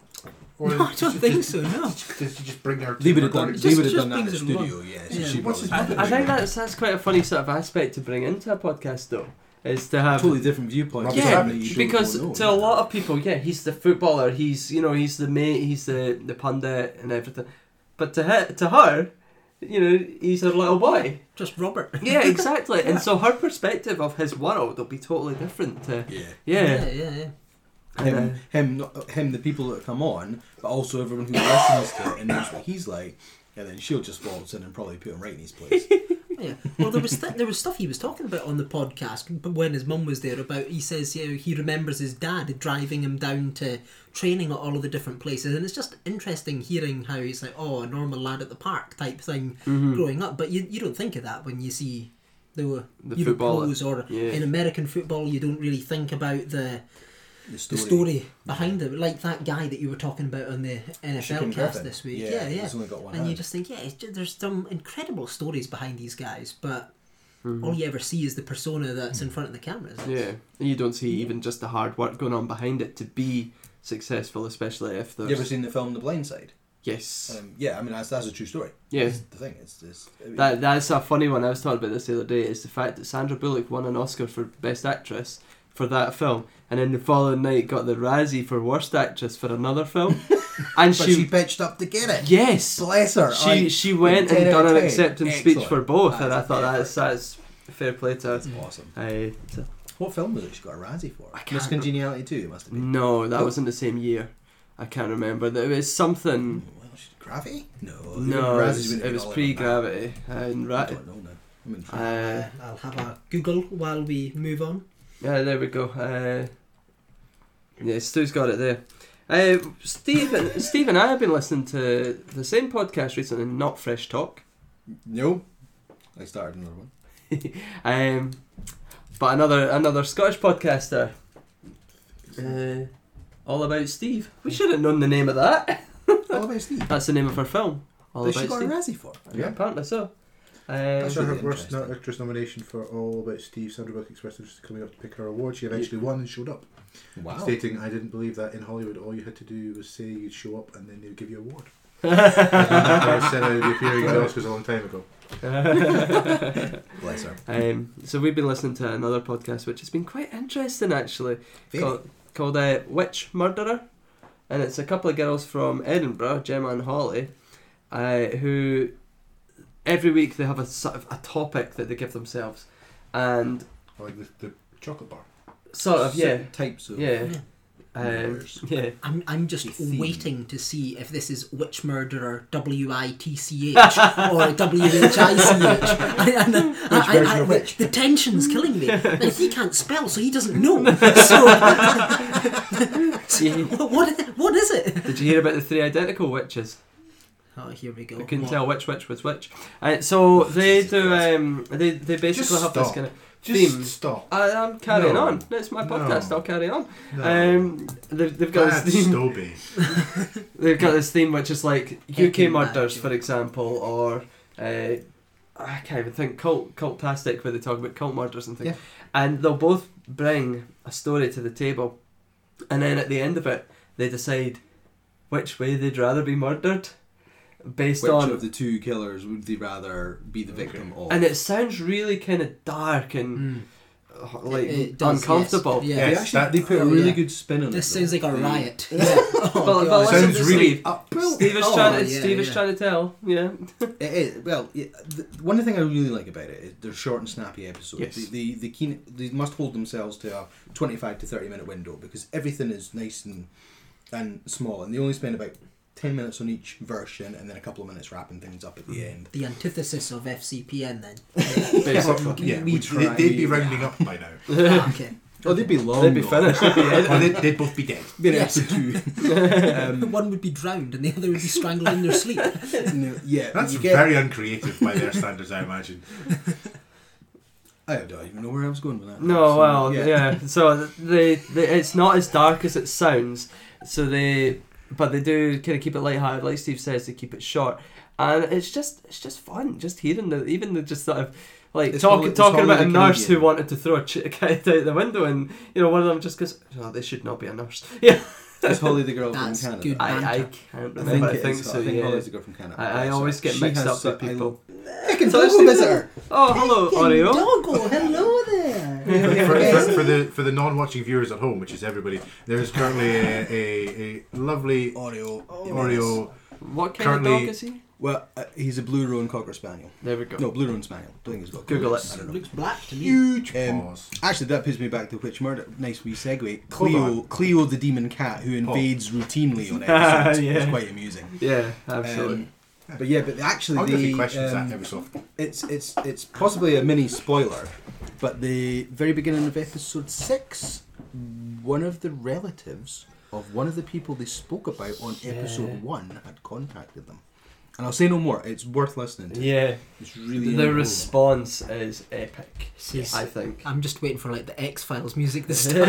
Or No, I does don't he think just- so, no. Does he just bring her to They would the have done. recording? They Just- would have just done that in the brings it studio. along. Yeah. Yeah. So she What's his probably- mother I think that's that's quite a funny sort of aspect to bring into a podcast, though, is to have totally different viewpoint. Robbie yeah, Savage. You don't because know, to yeah. a lot of people, yeah, he's the footballer, he's you know he's the mate, he's the the pundit and everything, but to her, to her, you know, he's her little boy. Just Robert. Yeah, exactly. And so her perspective of his world will be totally different to Yeah. yeah. yeah, yeah. yeah. And, Him, uh, him, not, him, the people that come on, but also everyone who listens to it and knows what he's like, and then she'll just waltz in and probably put him right in his place. Yeah. Well, there was th- there was stuff he was talking about on the podcast, but when his mum was there, about he says you know, he remembers his dad driving him down to training at all of the different places, and it's just interesting hearing how he's like, oh, a normal lad at the park type thing mhm. growing up, but you you don't think of that when you see the, The you know, footballer. pros, or Yeah. in American football you don't really think about the The the story. story behind it, like that guy that you were talking about on the N F L Shaquem cast Griffin. this week. Yeah, Yeah, yeah. he's only got one And you hand. just think, yeah, it's just, there's some incredible stories behind these guys, but Mhm. all you ever see is the persona that's in front of the cameras. Yeah, and you don't see even just the hard work going on behind it to be successful, especially if there's You ever seen the film The Blind Side? yes, Um, yeah, I mean that's that's a true story. yeah. That's the thing. It's, it's I mean, That that's a funny one. I was talking about this the other day. Is the fact that Sandra Bullock won an Oscar for Best Actress for that film, and then the following night got the Razzie for Worst Actress for another film, and but she, she, pitched up to get it. yes, Bless her. she I- she went ten and out done of an ten. acceptance speech Excellent. for both, and I That's thought perfect. that's that's fair play to her. That's awesome. I, What film was it she got a Razzie for? I can't Miss Congeniality two, it must have been. no, that Nope. was in the same year. I can't remember. It was something. Well, she- Gravity? No. No, it Razzies was, wouldn't it be was all over pre-Gravity and that. I ra- don't know now. I'm intrigued. uh, I'll have a Google while we move on. Yeah, there we go. Uh, yeah, Stu's got it there. Uh, Steve, and, Steve and I have been listening to the same podcast recently, Not Fresh Talk. no. I started another one. um, but another another Scottish podcaster. Uh, all About Steve. We should have known the name of that. All About Steve. That's the name of her film. All That she About got a Steve. Razzie for. Yeah, apparently so. Um, That's So her really worst interesting. actress nomination for All About Steve, Sandra Bullock expressed interest in coming up to pick her award. She eventually won and showed up, Wow. stating, "I didn't believe that in Hollywood all you had to do was say you'd show up and then they'd give you an award." I said I would be appearing at the Oscars a long time ago. Bless her. um, so we've been listening to another podcast which has been quite interesting actually, Very. called, called uh, Witch Murderer, and it's a couple of girls from Edinburgh, Gemma and Holly, uh, who every week they have a sort of a topic that they give themselves, and Like the, the chocolate bar. sort of yeah, Certain types of yeah, Yeah. um, murders. yeah. I'm I'm just A theme. waiting to see if this is Witch Murderer W I T C H or W H I C H. And, uh, I, I, version I, of which? the tension's killing me. Like, he can't spell, so he doesn't know. So, See, what what is it? did you hear about the three identical witches? Oh, here we go. I couldn't What? tell which witch was which. Uh, so they Jesus do. Christ. Um, they they basically Just have this stop. kind of Just theme. stop. I, I'm carrying No. on. It's my podcast. No. I'll carry on. No. Um, they've, they've got Bad this theme. Stobie. They've got this theme which is like U K Epic murders, magic. for example, or uh, I can't even think cult cultastic where they talk about cult murders and things. Yeah. And they'll both bring a story to the table, and then at the end of it, they decide which way they'd rather be murdered, based Which on. of the two killers would they rather be the victim of? And it sounds really kind of dark and Mm. uh, like It- it does, uncomfortable. yes. they Yes, actually that- they put a oh, really yeah. good spin on it. This though. sounds like a They- riot. Yeah. But, Oh, but God. listen Sounds to really Steve. Up. Steve is Oh, trying. To, yeah, Steve is yeah. trying to tell. Yeah. It is. Well, yeah, the, one thing I really like about it is they're short and snappy episodes. Yes. They, they, they, keen, they must hold themselves to a twenty-five to thirty minute window because everything is nice and and small, and they only spend about ten minutes on each version, and then a couple of minutes wrapping things up at the end. The antithesis of F C P N then. Basically. Yeah, We which try. they, they'd be rounding up by now. Ah, okay. Oh, they'd be long. They'd be though. finished. They'd be Or edited. they'd, they'd both be dead. Be in Yes. episode two. One would be drowned and the other would be strangled in their sleep. No, yeah, That's you get, very uncreative by their standards, I imagine. I don't even know where I was going with that. No, So, well, yeah. So they, they, it's not as dark as it sounds. So they, but they do kind of keep it lighthearted, like Steve says. They keep it short, and it's just, it's just fun, just hearing the, even the just sort of like It's talking, Holly- it's talking about a Holly the nurse who Canadian. wanted to throw a ch- kid out the window, and you know one of them just goes, "Oh, they should not be a nurse." Yeah, Is Holly the girl That's from Canada? good. I, I Banter. can't I remember. think, I it think is. so. I think yeah. Holly's the girl from Canada. I, I So always get she mixed has up so- with I people. I can So talk Steve- visit her. Oh, hello, Oreo. Doggo, hello there. for, for, for the for the non-watching viewers at home, which is everybody, there's currently a, a, a lovely Oreo. Oreo. What kind Currently- of dog is he? Well, uh, he's a blue roan cocker spaniel. There we go. No, blue roan spaniel. Don't think he's got. Google colours. it. I don't know. Looks black to me. Huge Um, paws. Actually, that puts me back to Witch Murder. Nice wee segue. Hold Cleo, on. Cleo the demon cat who invades routinely on Ah, episodes. yeah. It's quite amusing. Yeah, absolutely. Um, but yeah, but actually, I'll give the, you questions um, that every so often. it's it's it's possibly a mini spoiler, but the very beginning of episode six, one of the relatives of one of the people they spoke about on Yeah. episode one had contacted them. And I'll say no more. It's worth listening to. yeah. It's really The cool. response is epic, Says- I think. I'm just waiting for like the X Files music this time.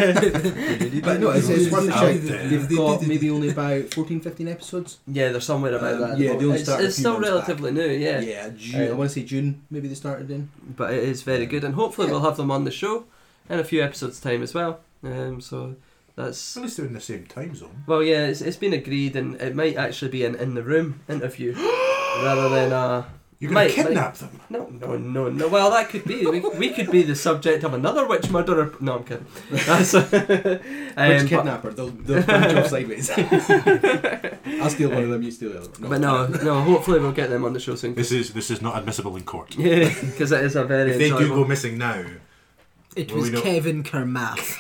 But no, it's, it's worth a Out check. there. They've got maybe only about fourteen, fifteen episodes. Yeah, there's somewhere about Um, that. yeah, they only it's, started a it's few still months relatively new, yeah. Yeah, June. I Um, want to say June. Maybe they started in. But it is very good, and hopefully we'll have them on the show in a few episodes' time as well. Um, so that's At least they're in the same time zone. well, yeah, it's, it's been agreed, and it might actually be an in the room interview rather than a. You're going Might- to kidnap them. No, no, no, no. Well, that could be. We, we could be the subject of another witch murderer. No, I'm kidding. That's, um, Which but- kidnapper? They'll, they'll punch off sideways. I'll steal one of them. You steal the other one. But no, no. Hopefully we'll get them on the show soon. This is this is not admissible in court. Yeah, because it is a very. If they do enjoyable- go missing now, It Well, was we know- Kevin Kermath.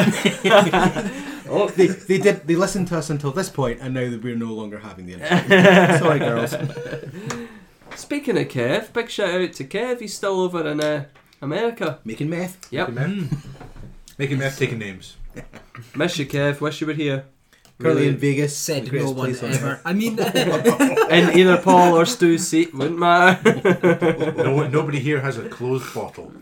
Oh, They, they did. They listened to us until this point, and now that we're no longer having the interview. Sorry, girls. speaking of Kev, big shout out to Kev. He's still over in uh, America. Making meth. Yep. making meth, making meth, taking names. Miss you, Kev. Wish you were here. Currently in Really. Vegas. the Said no greatest one place on ever. earth. I mean, In either Paul or Stu's seat, wouldn't matter. No one, nobody here has a closed bottle.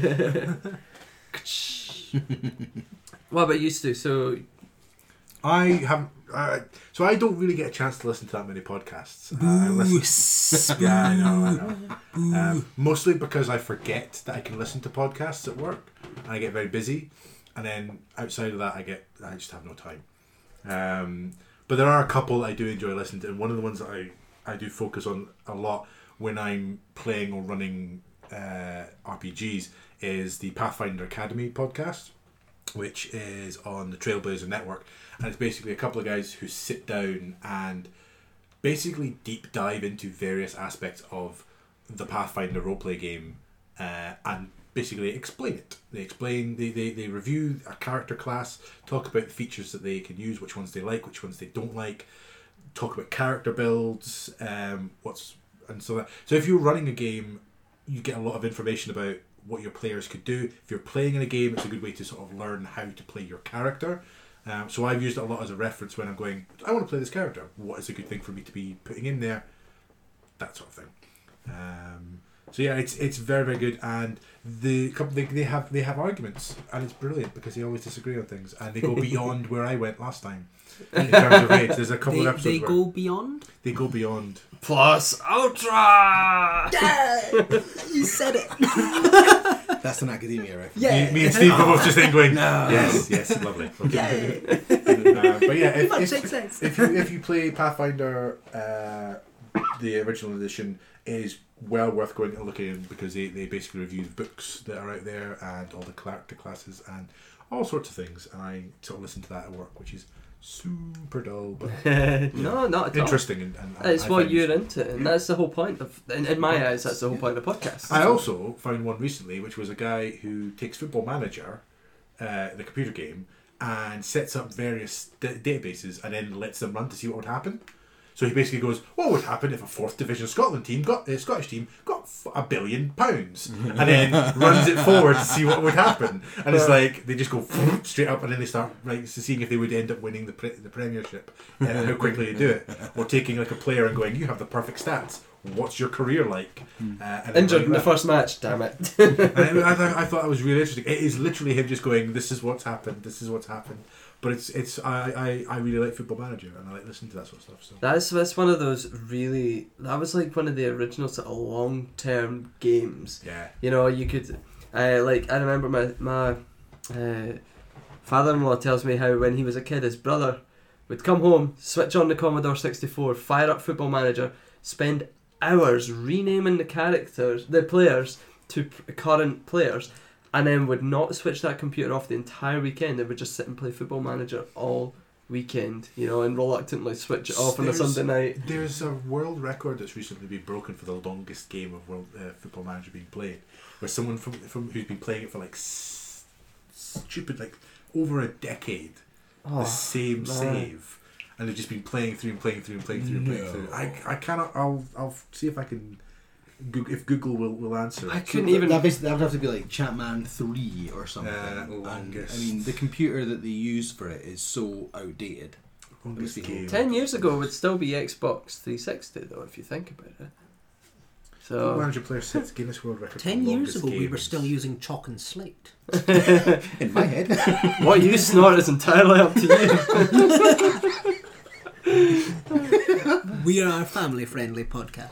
What about you, Stu? So, I have. Uh, so I don't really get a chance to listen to that many podcasts. Uh, I listen, yeah, I know. I know. Um, mostly because I forget that I can listen to podcasts at work, and I get very busy, and then outside of that, I get I just have no time. Um, but there are a couple that I do enjoy listening to, and one of the ones that I I do focus on a lot when I'm playing or running uh, R P Gs is the Pathfinder Academy podcast, which is on the Trailblazer Network, and it's basically a couple of guys who sit down and basically deep dive into various aspects of the Pathfinder roleplay game uh, and basically explain it. They explain, they, they, they review a character class, talk about the features that they can use, which ones they like, which ones they don't like, talk about character builds, um, what's and so that. So if you're running a game, you get a lot of information about what your players could do. If you're playing in a game, it's a good way to sort of learn how to play your character. Um, so I've used it a lot as a reference when I'm going, I want to play this character. What is a good thing for me to be putting in there? That sort of thing. Um, so yeah, it's it's very very good, and the couple they, they have they have arguments, and it's brilliant because they always disagree on things, and they go beyond where I went last time in terms of age. There's a couple They, of episodes they where go beyond. they go beyond. Plus Ultra! Yeah, you said it. That's an academia reference. Yeah. Me, me and Steve are both just then going, No. yes, yes, lovely. Okay. Yeah. Uh, but yeah, if, Much if, success. if you if you play Pathfinder, uh, the original edition is well worth going and looking in because they, they basically review the books that are out there and all the character classes and all sorts of things. And I sort of listen to that at work, which is super dull, but No, not at all. interesting. And, and It's I what find- you're into, and that's the whole point of. In, in my eyes, that's the whole point of the podcast. I also found one recently, which was a guy who takes Football Manager, uh, the computer game, and sets up various d- databases and then lets them run to see what would happen. So he basically goes, what would happen if a fourth division Scotland team got uh, Scottish team got f- a billion pounds, and then runs it forward to see what would happen. And it's like they just go straight up, and then they start like seeing if they would end up winning the pre- the Premiership, uh, how quickly they do it, or taking like a player and going, you have the perfect stats. What's your career like? Uh, and then Injured like in the that. first match, damn it. And I, I, thought- I thought it was really interesting. It is literally him just going, "This is what's happened. This is what's happened." But it's it's I, I, I really like Football Manager, and I like listening to that sort of stuff. So That's that's one of those really. That was like one of the original sort of long term games. yeah, You know, you could, uh, like I remember my my uh, father-in-law tells me how when he was a kid, his brother would come home, switch on the Commodore sixty-four, fire up Football Manager, spend hours renaming the characters, the players to p- current players, and then would not switch that computer off the entire weekend. They would just sit and play Football Manager all weekend, you know, and reluctantly switch it off on a There's- Sunday night. there's a world record that's recently been broken for the longest game of World uh, Football Manager being played, where someone from from who's been playing it for like s- stupid like over a decade, Oh, the same man. save, and they've just been playing through and playing through and playing through and playing No. through. I I cannot. I'll I'll see if I can. Google, if Google will, will answer I it. couldn't even. That, basically, that would have to be like Chatman three or something. Uh, And, longest. I mean, the computer that they use for it is so outdated. Longest game. Ten years ago would still be Xbox three sixty though, if you think about it. Football So Manager player sets Guinness World Record. for Ten years longest ago, we were games. still using chalk and slate. In my head. what you snort is entirely up to you. We are a family-friendly podcast.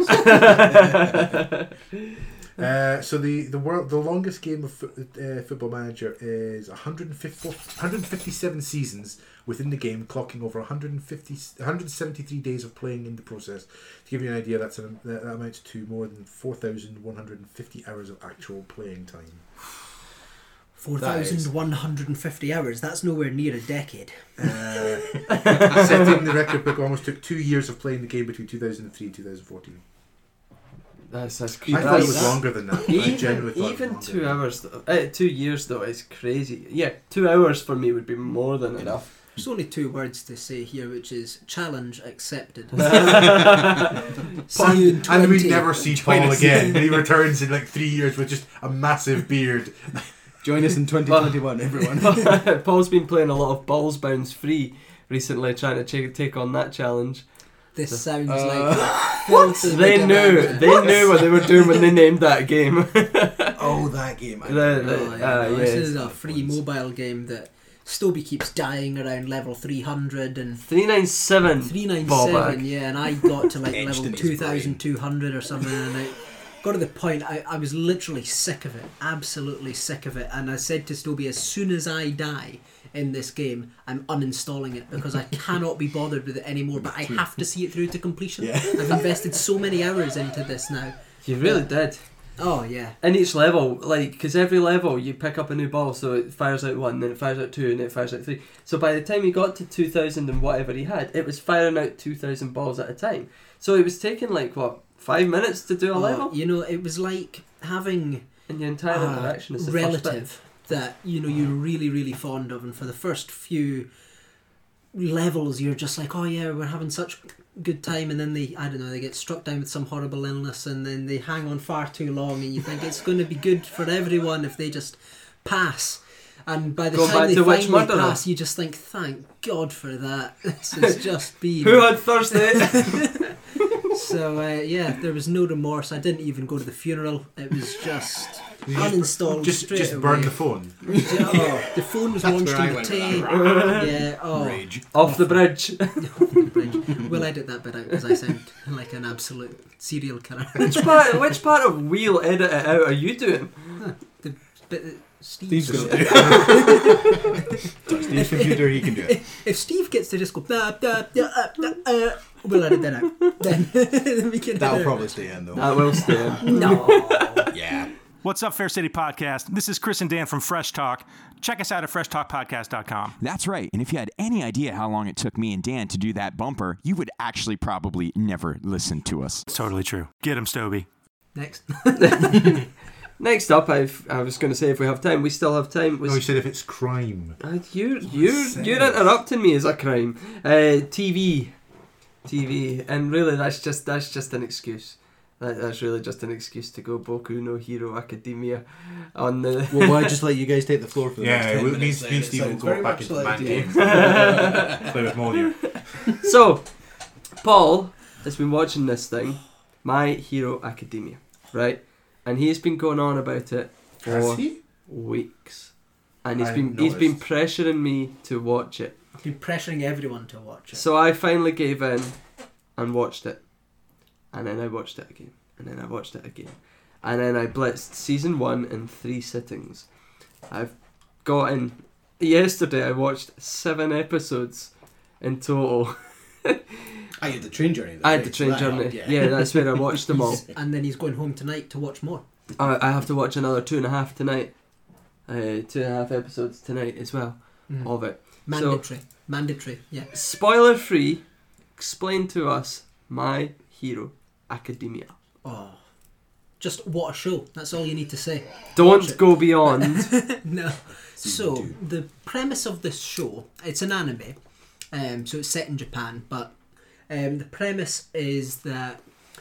Uh, so the the world the longest game of fo- uh, Football Manager is one hundred fifty, one hundred fifty-seven seasons within the game, clocking over one hundred fifty, one hundred seventy-three days of playing in the process. To give you an idea, that's an, that amounts to more than four thousand one hundred fifty hours of actual playing time. four thousand one hundred fifty hours. That's nowhere near a decade. Uh, setting the record book almost took two years of playing the game between two thousand three and two thousand fourteen. That's that's I crazy. thought it was That's- longer than that. I Even, genuinely thought it was even longer two than hours, though, uh, two years though is crazy. Yeah, two hours for me would be more than enough. There's only two words to say here, which is challenge accepted. See you in that. And we twenty. never see Paul again. He returns in like three years with just a massive beard. Join us in twenty twenty-one, everyone. Paul's been playing a lot of Balls Bounce Free recently, trying to ch- take on that challenge. This sounds Uh, like filth of They a knew, demand. they knew what they were doing when they named that game. Oh, that game. I The- know. the- Oh, yeah, uh, no, this yeah. is a free mobile game that Stobie keeps dying around level three hundred and three ninety-seven. three Ball ninety-seven, bag. yeah, and I got to like Etched level in his two thousand two hundred or something, and I, got to the point, I, I was literally sick of it. Absolutely sick of it. And I said to Stobie, as soon as I die in this game, I'm uninstalling it because I cannot be bothered with it anymore. But I have to see it through to completion. Yeah. I've invested so many hours into this now. You really Yeah. did. Oh, yeah. In each level, like, because every level you pick up a new ball, so it fires out one, then it fires out two, and then it fires out three. So by the time you got to two thousand and whatever he had, it was firing out two thousand balls at a time. So it was taking, like, what, five minutes to do a Oh, level? you know, it was like having And the entire a interaction is the first bit. relative that, you know, you're really, really fond of. And for the first few levels, you're just like, oh, yeah, we're having such good time, and then they I don't know they get struck down with some horrible illness, and then they hang on far too long, and you think it's going to be good for everyone if they just pass, and by the Go time back they to Witch finally Murderer. pass, you just think, thank God for that. This has just been Who had Thursday? so uh, yeah, there was no remorse. I didn't even go to the funeral. It was just You just- uninstalled Just, straight just away. burn the phone. Oh, the phone was That's launched where I in the went tay. with that. Yeah, oh. Rage. Off the bridge. We'll edit that bit out because I sound like an absolute serial killer. Which part, which part of we'll edit it out are you doing? the bit that Steve's Steve's gonna do it. Touch Steve's computer, he can do it. If Steve gets to just go da, da, da, uh, da, uh, we'll edit that out. Then, then we can. That'll edit probably stay in though. That will stay in. it. No. Yeah. What's up, Fair City Podcast? This is Chris and Dan from Fresh Talk. Check us out at fresh talk podcast dot com. That's right. And if you had any idea how long it took me and Dan to do that bumper, you would actually probably never listen to us. It's totally true. Get him, Stobie. Next. Next up, I've, I was going to say if we have time, we still have time. Was No, you said if it's crime. Uh, you, you, Sense. you're interrupting me as a crime. Uh, T V, T V, and really that's just that's just an excuse. That, that's really just an excuse to go Boku no Hero Academia on the. Well, why just let you guys take the floor for the next Yeah, ten we minutes? need, then? need It Steve will sounds go very back much into like man you. games. Play with Molyneux. So, Paul has been watching this thing, My Hero Academia, right? And he's been going on about it for Has he? weeks, and he's I been he's been noticed. pressuring me to watch it. I've been pressuring everyone to watch it. So I finally gave in and watched it. And then I watched it again. And then I watched it again. And then I blitzed season one in three sittings. I've gotten... Yesterday I watched seven episodes in total. I had the train journey. I had the train journey. Yeah, that's where I watched them all. And then he's going home tonight to watch more. I, I have to watch another two and a half tonight. Uh, two and a half episodes tonight as well Mm. of it. Mandatory. Mandatory, yeah. Spoiler free, explain to us My Hero Academia. Oh. Just what a show. That's all you need to say. Watch Don't it. go beyond. No. Season So, two. the premise of this show, it's an anime, um, so it's set in Japan, but um, the premise is that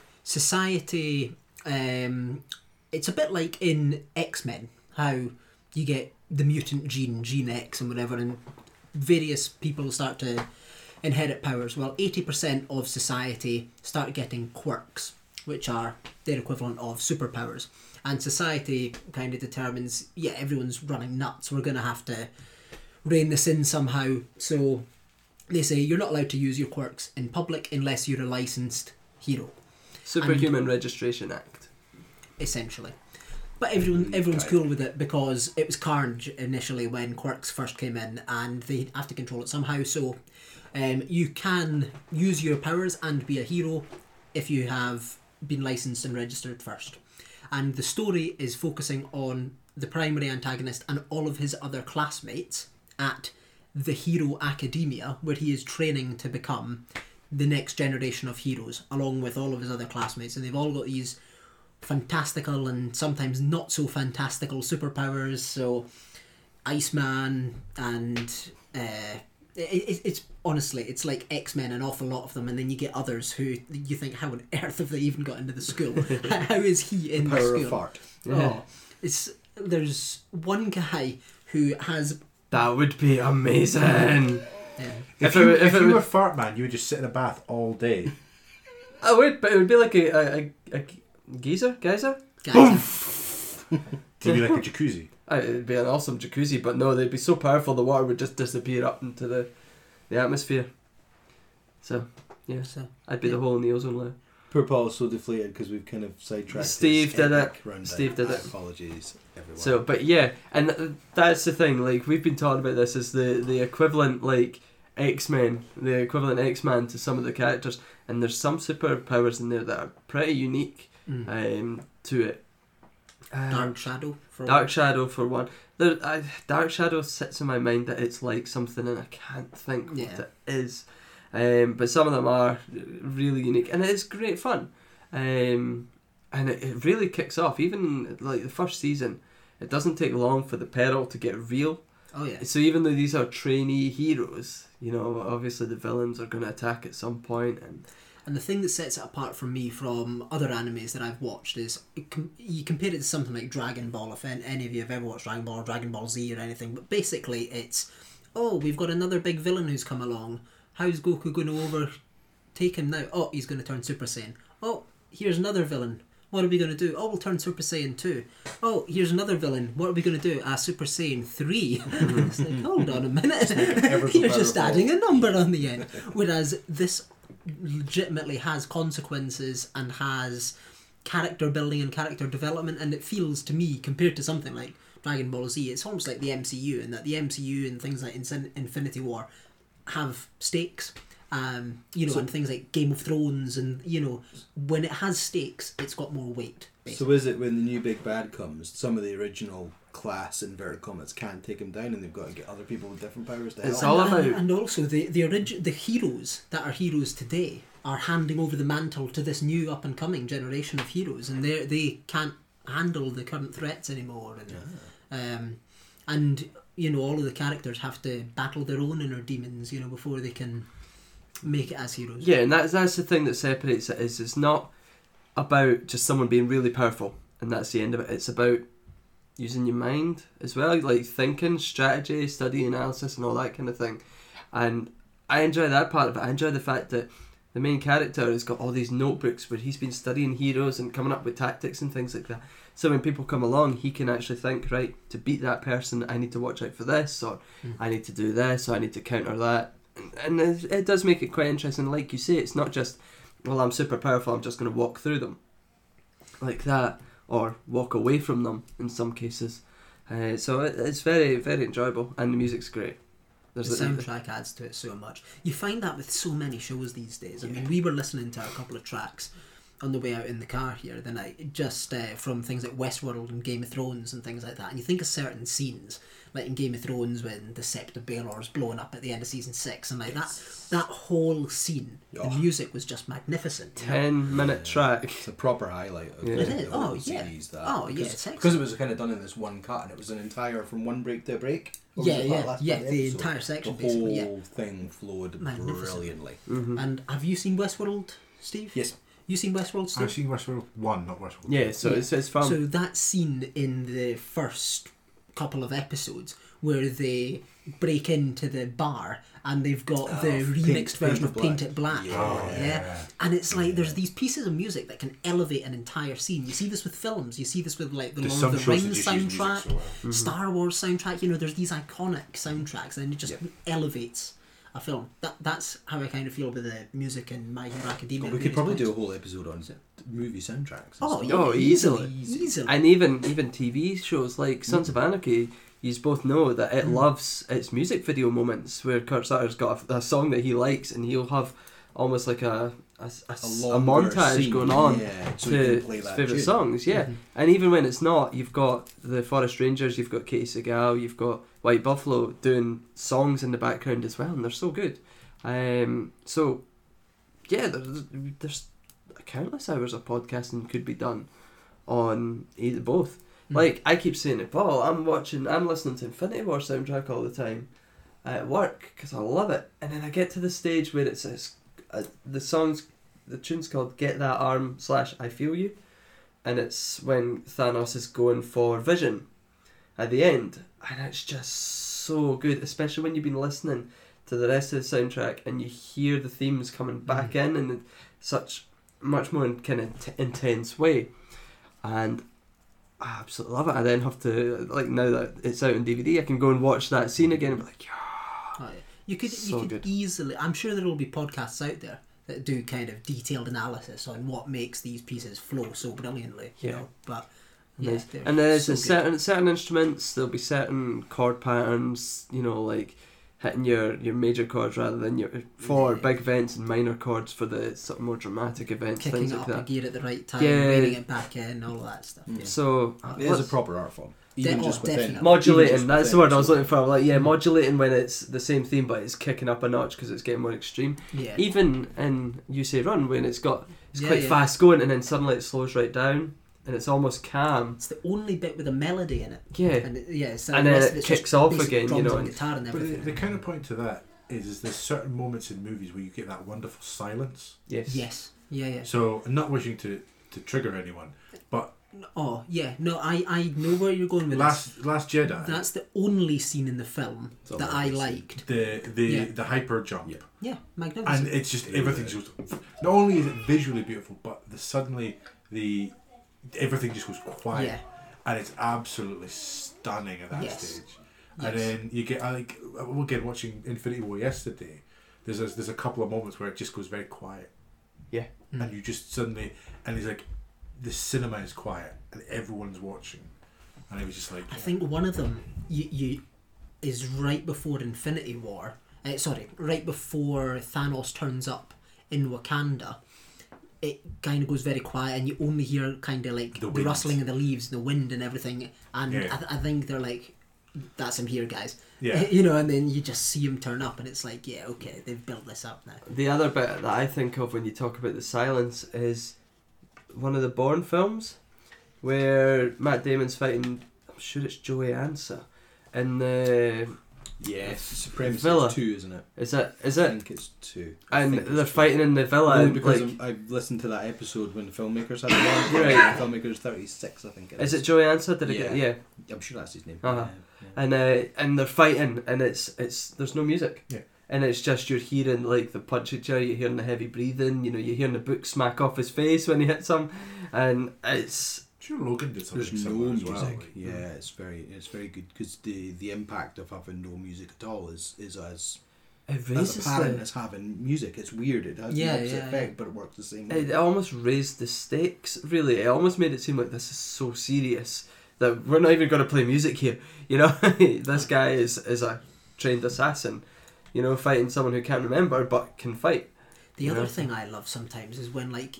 society, um, it's a bit like in X-Men, how you get the mutant gene, Gene X and whatever, and various people start to inherit powers. Well, eighty percent of society start getting quirks, which are their equivalent of superpowers. And society kind of determines, yeah, everyone's running nuts. We're going to have to rein this in somehow. So they say you're not allowed to use your quirks in public unless you're a licensed hero, Superhuman Registration Act. essentially. But everyone, everyone's cool with it because it was carnage initially when quirks first came in, and they have to control it somehow. So um, you can use your powers and be a hero if you have been licensed and registered first. And the story is focusing on the primary antagonist and all of his other classmates at the Hero Academia, where he is training to become the next generation of heroes, along with all of his other classmates. And they've all got these fantastical and sometimes not so fantastical superpowers. So Iceman and uh, it, it, it's honestly it's like X-Men, an awful lot of them, and then you get others who you think, how on earth have they even got into the school? How is he in the Power school? of fart. Oh, it's there's one guy who has That would be amazing. um, If, If it you, were- if if it you were- were Fart Man, you would just sit in a bath all day. I would, but it would be like a, a, a, a geyser? Geyser? guys. It'd be like a jacuzzi. Uh, It'd be an awesome jacuzzi, but no, they'd be so powerful the water would just disappear up into the, the atmosphere. So, yeah, So I'd be the hole in the ozone layer. Poor Paul's so deflated because we've kind of sidetracked. Steve his did it. epic rundown. Steve did it. Apologies, everyone. So, but yeah, and that's the thing. Like we've been talking about this as the the equivalent, like X-Men, the equivalent X-Man to some of the characters, and there's some superpowers in there that are pretty unique Mm. um, to it. Um, Dark Shadow. For Dark Shadow for one. There, I, Dark Shadow sits in my mind that it's like something, and I can't think Yeah. what it is. Um, but some of them are really unique, and it is great fun. Um, and it, it really kicks off. Even like the first season, it doesn't take long for the peril to get real. Oh yeah. So even though these are trainee heroes, you know, obviously the villains are going to attack at some point, and And the thing that sets it apart from me from other animes that I've watched is it com- you compare it to something like Dragon Ball, if an- any of you have ever watched Dragon Ball or Dragon Ball Z or anything, but basically it's, oh, we've got another big villain who's come along. How's Goku going to overtake him now? Oh, he's going to turn Super Saiyan. Oh, here's another villain. What are we going to do? Oh, we'll turn Super Saiyan two. Oh, here's another villain. What are we going to do? Ah, Super Saiyan three. It's like, hold on a minute. Ever so You're just powerful. adding a number on the end. Whereas this legitimately has consequences and has character building and character development, and it feels to me, compared to something like Dragon Ball Z, it's almost like the M C U, in that the M C U and things like Infin- Infinity War have stakes. Um, you know, So- and things like Game of Thrones, and you know, when it has stakes, it's got more weight. So is it when the new big bad comes, some of the original class inverted commas can't take him down, and they've got to get other people with different powers to It's help? all and, and- about- and also the the origi- the heroes that are heroes today are handing over the mantle to this new up and coming generation of heroes, and they they can't handle the current threats anymore, and um, and you know, all of the characters have to battle their own inner demons, you know, before they can make it as heroes. yeah, and that's that's the thing that separates it. Is it's not about just someone being really powerful and that's the end of it. It's about using your mind as well, like thinking, strategy, study, analysis, and all that kind of thing. And I enjoy that part of it. I enjoy the fact that the main character has got all these notebooks where he's been studying heroes and coming up with tactics and things like that. So when people come along, he can actually think, right, to beat that person, I need to watch out for this, or Mm. I need to do this, or I need to counter that. And, and it, it does make it quite interesting. Like you say, it's not just, well, I'm super powerful, I'm just going to walk through them like that, or walk away from them in some cases. Uh, so it, it's very, very enjoyable, and the music's great. The There's soundtrack adds to it so much. You find that with so many shows these days. I mean, we were listening to a couple of tracks on the way out in the car here the night, just uh, from things like Westworld and Game of Thrones and things like that. And you think of certain scenes, like in Game of Thrones when the Sept of Baelor's blowing up at the end of season six, and like that, that whole scene, Oh. the music was just magnificent. ten minute track. It's a proper highlight of Yeah. the, It is. the whole Oh, yeah. series. That. Oh, yeah, Because, it's excellent. because it was kind of done in this one cut, and it was an entire from one break to a break. What was Yeah, it, that yeah, last yeah, bit of the episode? entire section, The basically, whole yeah. thing flowed Magnificent. brilliantly. Mm-hmm. And have you seen Westworld, Steve? Yes. You seen Westworld, Steve? I've seen Westworld one, not Westworld. Yeah, so Yeah. it's it's fun. So that scene in the first couple of episodes where they break into the bar and they've got Oh, the Paint- remixed version of Paint Paint It It Black. Yeah. Oh, yeah. yeah. And it's like there's these pieces of music that can elevate an entire scene. You see this with films. You see this with like the There's Lord some of the shows that Rings just use music soundtrack, so well. Star Wars soundtrack. You know, there's these iconic soundtracks, and it just Yeah. elevates a film. That that's how I kind of feel with the music in My Hero Academia. we at could various probably points. do a whole episode on movie soundtracks. and Oh, stuff. yeah, Oh, easily. easily, easily. And even even T V shows like Sons of Anarchy, you both know that it Mm. loves its music video moments where Kurt Sutter's got a, a song that he likes, and he'll have almost like a a, a, A a longer montage scene, going on yeah, so you to can play his that favourite tune. songs. Yeah, Mhm. and even when it's not, you've got the Forest Rangers, you've got Katie Seagal, you've got White Buffalo doing songs in the background as well, and they're so good. Um, so yeah, there's, there's countless hours of podcasting could be done on either both. Mm. Like I keep saying it, Paul. I'm watching, I'm listening to Infinity War soundtrack all the time at work because I love it, and then I get to the stage where it's, it's uh, the song's the tune's called "Get That Arm" slash "I Feel You," and it's when Thanos is going for Vision at the end, and it's just so good, especially when you've been listening to the rest of the soundtrack and you hear the themes coming back in in such much more kind of t- intense way, and I absolutely love it. I then have to, like, now that it's out on D V D, I can go and watch that scene again and be like, yeah. Oh, yeah. You could So you could good. easily. I'm sure there will be podcasts out there that do kind of detailed analysis on what makes these pieces flow so brilliantly. You Yeah. know, but yeah, Nice. they're And there's so a good. certain certain instruments. There'll be certain chord patterns. You know, like hitting your, your major chords rather than your for Yeah. big events and minor chords for the sort of more dramatic events, kicking things it like up a that. gear at the right time, Yeah. reining it back in, all of that stuff. Mm. Yeah. So It is a let's- proper art form. Even De- just oh, within definitely. it. modulating. Even just That's the within word I it. was looking for. Like yeah, modulating when it's the same theme but it's kicking up a notch because it's getting more extreme. Yeah. Even in You Say Run when it's got it's Yeah, quite yeah. fast going and then suddenly it slows right down and it's almost calm. It's the only bit with a melody in it. Yeah. And it, yeah, so And the then rest it of it's kicks just off basic again, you drums know, and and- guitar and But the, everything. the counterpoint to that is, is there's certain moments in movies where you get that wonderful silence. Yes. Yes. Yeah, yeah. So I'm not wishing to, to trigger anyone, but Oh, yeah. No, I, I know where you're going with last Last Jedi, this. That's the only scene in the film It's all that right, I it's- liked. the the Yeah. the hyper jump. Yeah. Yeah, magnificent. And it's just everything just not only is it visually beautiful, but the suddenly the everything just goes quiet, Yeah. and it's absolutely stunning at that Yes. stage. And Yes. then you get I like again watching Infinity War yesterday. There's a, there's a couple of moments where it just goes very quiet. Yeah. Mm. And you just suddenly and it's like the cinema is quiet and everyone's watching, and it was just like I think one of them you, you is right before Infinity War. Uh, sorry, right before Thanos turns up in Wakanda. It kind of goes very quiet, and you only hear kind of like The the, wind. rustling of the leaves, the wind, and everything. And Yeah. I, th- I think they're like, "That's him here, guys." Yeah. You know, and then you just see him turn up, and it's like, yeah, okay, they've built this up now. The other bit that I think of when you talk about the silence is one of the Bourne films where Matt Damon's fighting, I'm sure it's Joey Ansa, in the Yeah, Supremacy Villa. is two, isn't it? is it is I it think it's two. I and think it's they're two. fighting in the villa Only and, because like, I'm, I've listened to that episode when the filmmakers had it on. Right. The filmmakers thirty-six, I think. It is is it Joey Ansa? Did I get Yeah. yeah? I'm sure that's his name. Uh-huh. Yeah, And uh, and they're fighting and it's it's there's no music. Yeah. And it's just you're hearing like the punch each other, you're hearing the heavy breathing, you know, you're hearing the book smack off his face when he hits him, and it's sure Logan did something There's no similar music. as well. like- Yeah, it's very it's very good because the the impact of having no music at all is is as it as raises apparent the, as having music. It's weird. It has Yeah, the opposite yeah, effect, yeah. but it works the same way. it almost raised the stakes. Really, it almost made it seem like this is so serious that we're not even going to play music here. You know, this guy is is a trained assassin, you know, fighting someone who can't remember but can fight. The Yeah. other thing I love sometimes is when like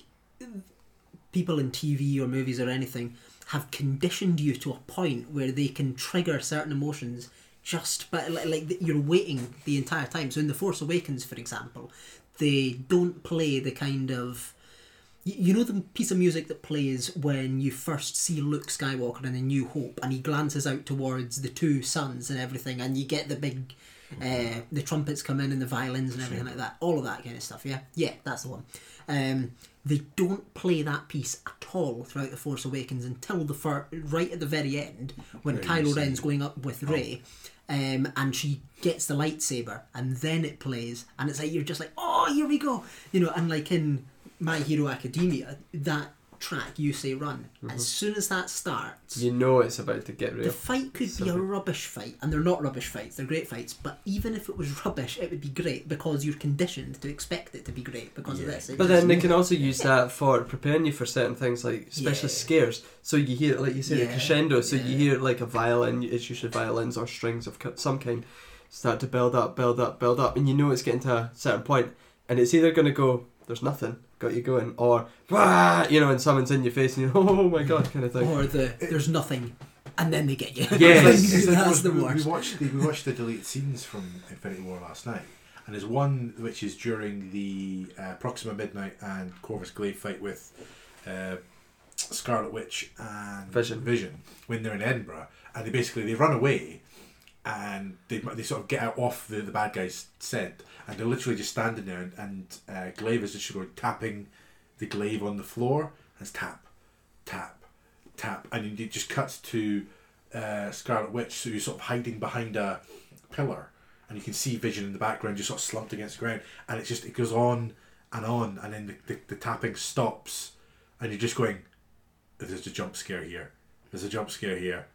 people in T V or movies or anything have conditioned you to a point where they can trigger certain emotions just by like, like you're waiting the entire time. So in The Force Awakens, for example, they don't play the kind of y- you know the piece of music that plays when you first see Luke Skywalker in A New Hope and he glances out towards the two suns and everything, and you get the big uh, the trumpets come in and the violins and everything like that, all of that kind of stuff. Yeah, yeah, that's the one. Um, they don't play that piece at all throughout The Force Awakens until the fir- right at the very end when Very Kylo recent. Ren's going up with Rey. Um, and she gets the lightsaber, and then it plays, and it's like you're just like, oh, here we go, you know. And like in My Hero Academia, that track You Say Run, as soon as that starts, You know it's about to get real. the fight could be a Something. rubbish fight, and they're not rubbish fights, they're great fights, but even if it was rubbish, it would be great because you're conditioned to expect it to be great because of Yeah. this. It But just- then they can also use that for preparing you for certain things, like especially Yeah. scares. So you hear, like you said, a Yeah, crescendo. So yeah. you hear like a violin. It's usually violins or strings of co- some kind start to build up, build up, build up, and you know it's getting to a certain point, and it's either going to go, "There's nothing," got you going, or "Wah!" you know, and someone's in your face, and you know, "Oh my god," kind of thing. or the there's nothing, and then they get you. Yes. It's like- That's the we, we worst. watched the, we watched the deleted scenes from Infinity War last night, and there's one which is during the uh, Proxima Midnight and Corvus Glaive fight with uh, Scarlet Witch and Vision. Vision when they're in Edinburgh, and they basically they run away, and they they sort of get out off the, the bad guy's scent, and they're literally just standing there, and, and uh, Glaive is just going tapping the glaive on the floor, and it's tap, tap, tap, and it just cuts to uh, Scarlet Witch, so you're sort of hiding behind a pillar, and you can see Vision in the background just sort of slumped against the ground, and it's just it goes on and on, and then the, the, the tapping stops, and you're just going, there's a jump scare here, there's a jump scare here.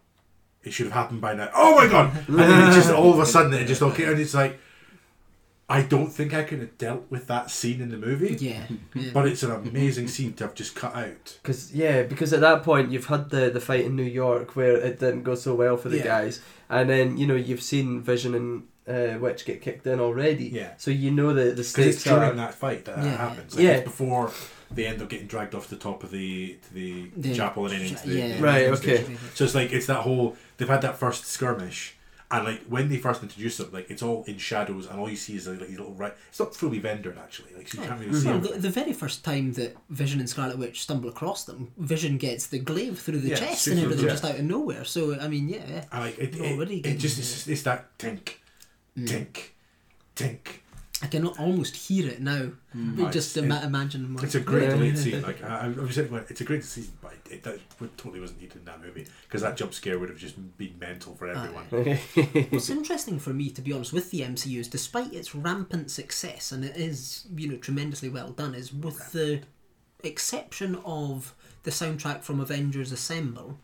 It should have happened by now. Oh my god! And then it just all of a sudden it just okay, and it's like, I don't think I could have dealt with that scene in the movie. Yeah, yeah. But it's an amazing scene to have just cut out. Because yeah, because at that point you've had the the fight in New York where it didn't go so well for the Yeah. guys, and then you know you've seen Vision and uh, Witch get kicked in already. Yeah. So you know the the Because stakes it's during are. that fight that, Yeah. that happens. Like Yeah. It's before they end up getting dragged off the top of the to the, The- chapel and then into the, yeah. the Right, train okay. station. So it's like it's that whole they've had that first skirmish. And like when they first introduce them, like it's all in shadows, and all you see is like, like these little right. It's not fully rendered actually, like so you can't really see Well, it. the, the very first time that Vision and Scarlet Witch stumble across them, Vision gets the glaive through the Yeah, chest straight and through the everything chest. just out of nowhere. So I mean, yeah, yeah. And like it, You're it, already it, getting just the- it's, it's that tink, tink, tink. I can almost hear it now. Mm. Just It's- ima- it- imagine. It's a great Yeah. deleted scene. Like I, I was saying, well, it's a great scene, but it, it, that would, totally wasn't needed in that movie because that jump scare would have just been mental for everyone. What's interesting for me, to be honest, with the M C U is despite its rampant success, and it is, you know, tremendously well done, is with the exception of the soundtrack from Avengers Assemble,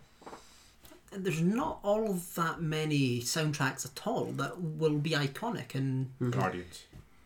there's not all that many soundtracks at all that will be iconic and Guardians.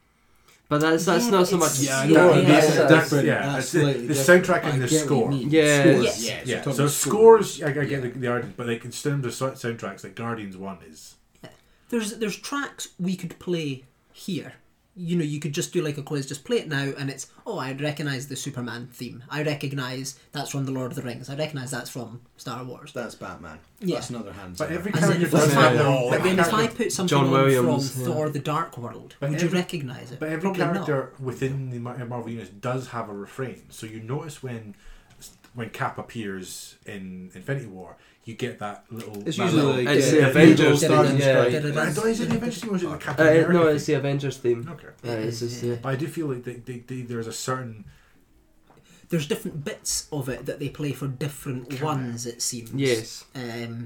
But that's that's Yeah, not but so much. it's- Yeah, I Yeah, know. yeah, that's yeah. different. That's- yeah, That's it's the- slightly the different. soundtrack and I the get what score. you mean. Yeah. Scores, Yes. yeah. Yeah, talking so about scores, I, I get Yeah. the, the argument, but like in terms of so- soundtracks, like Guardians One is there's there's tracks we could play here. You know, you could just do like a quiz, just play it now, and it's, oh, I recognise the Superman theme. I recognise that's from The Lord of the Rings. I recognise that's from Star Wars. That's Batman. Yeah. That's another hand. But every And then character if, does if, have I, their own. but then if I character- put something John on Williams, from yeah. Thor: The Dark World, But would every- you recognise it? But every Probably not. character within the Mar- Marvel universe does have a refrain. So you notice when when Cap appears in Infinity War, you get that little. It's that usually little- like It's uh, the Avengers Starting thing, yeah. Strike. I don't- Is it the Avengers theme or is it the Captain Uh, America? no, theme? it's the Avengers theme. Okay. Uh, it's just, yeah. But I do feel like they, they, they, there's a certain. There's different bits of it that they play for different ones, it seems. Yes. Um,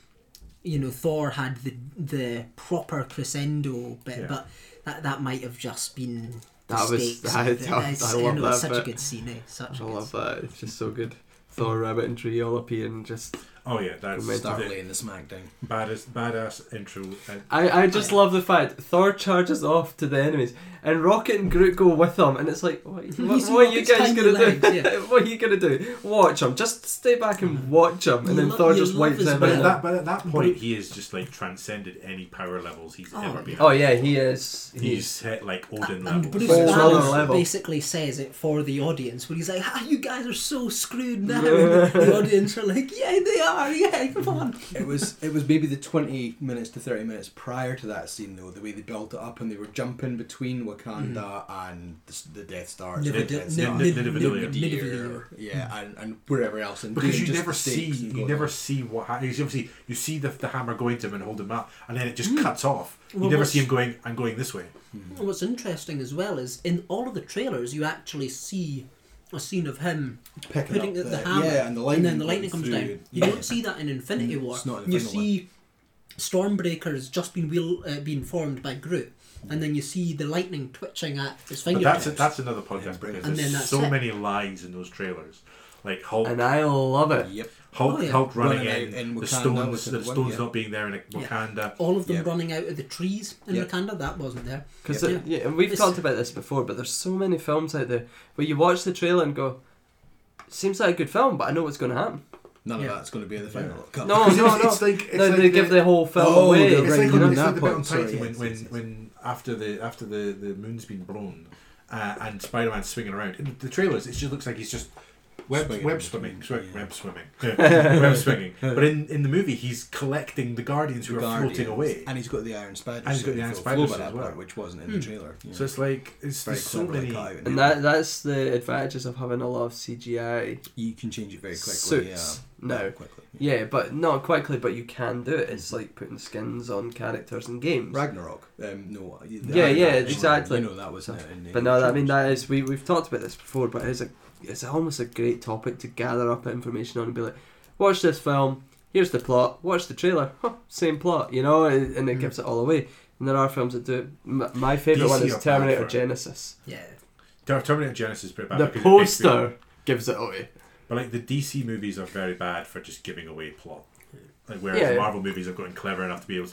you know, Thor had the the proper crescendo bit, Yeah. but that that might have just been the That was- stakes I- of it. I- It's- I you love know, it's that such a bit. good scene, eh? Such a I good love scene. that. It's just so good. Thor, Rabbit, and Tree all appearing. Just Oh yeah, that's Mental. Start the laying the smackdown. baddest badass intro. Uh, I, I just love the fact Thor charges off to the enemies and Rocket and Groot go with him, and it's like, what, what, see what are you Rocket's guys tiny gonna legs, do? yeah. What are you gonna do? Watch him. Just stay back and watch him, and You then lo- Thor you just love wipes his him but out. at Yeah. that but at that point, he has just like transcended any power levels he's Oh, ever been. Oh yeah, he is. He's He's hit like Odin And levels. Bruce Whole other Banner level. basically says it for the audience, where he's like, ah, you guys are so screwed now. And the audience are like, yeah, they are, yeah, come on. It was it was maybe the twenty minutes to thirty minutes prior to that scene though, the way they built it up and they were jumping between Wakanda and the, the Death Star. Nidavellir- Death Nid- Star. Nid- Nidavellir. Nidavellir. Yeah, and, and wherever else. And Because doing you just never the stakes see, and you going never on. see what happens. Obviously, you see the, the hammer going to him and hold him up, and then it just cuts off. You Well, never what's- see him going. I'm going this way. And what's interesting as well is in all of the trailers, you actually see a scene of him Picking putting up the, the the- hammer, yeah, and the lightning then the going lightning comes through. down. You Yeah. don't see that in Infinity Mm, War. it's not in You Infinity see Stormbreaker's just been wheel, uh, being formed by Groot, and then you see the lightning twitching at his But fingertips. that's that's another podcast bring it. because And then there's that's so it. many lies in those trailers. Like Hulk, and I love it. Yep. Hulk, Oh, yeah. Hulk running, Running in, out in the Wakanda stones, with the the one, stones yeah. not being there in Yeah. Wakanda. all of them Yeah. running out of the trees in Yeah. Wakanda. That wasn't there. Because Yeah. yeah. yeah, and we've It's- talked about this before, but there's so many films out there where you watch the trailer and go, "Seems like a good film, but I know what's going to happen." None Yeah. of that's going to be in the final. cut. No, Because no, it's, no. it's like it's no, like they give the whole film Oh, away. they're It's right, like, you when, know it's that like the bit on point, sorry, Titan when, yes, when, yes, yes. when after the after the, the moon's been blown uh, and Spider-Man's swinging around. In the trailers, it just looks like he's just web Swinging web in swimming, between, swim, yeah. web swimming, web swinging. But in, in the movie, he's collecting the Guardians who are Guardians. floating away. And he's got the Iron Spider. And he's got the suit Iron full Spider flow suit by that as well. point, which wasn't in Hmm. the trailer. Yeah. So it's like it's very there's so cleverly many. cut out. And that that's the advantages of having a lot of C G I You can change it very quickly. suits yeah. now. Very quickly. Yeah, but not quickly, but you can do it. It's like putting skins on characters in games. Ragnarok. Um, no. the Yeah, Iron yeah, Man, exactly. You know that was So- in the- in the But no, I mean trailers. that is we we've talked about this before, but it's a it's almost a great topic to gather up information on and be like, watch this film. Here's the plot. Watch the trailer. Huh, same plot, you know, and, and it gives it all away. And there are films that do it. M- my favorite D C one is are bad Terminator for it. Genesis. Yeah. Ter- Terminator Genesis is pretty bad. The because it makes me- poster gives it away. But like the D C movies are very bad for just giving away plot. Like whereas Yeah. the Marvel movies have gotten clever enough to be able to like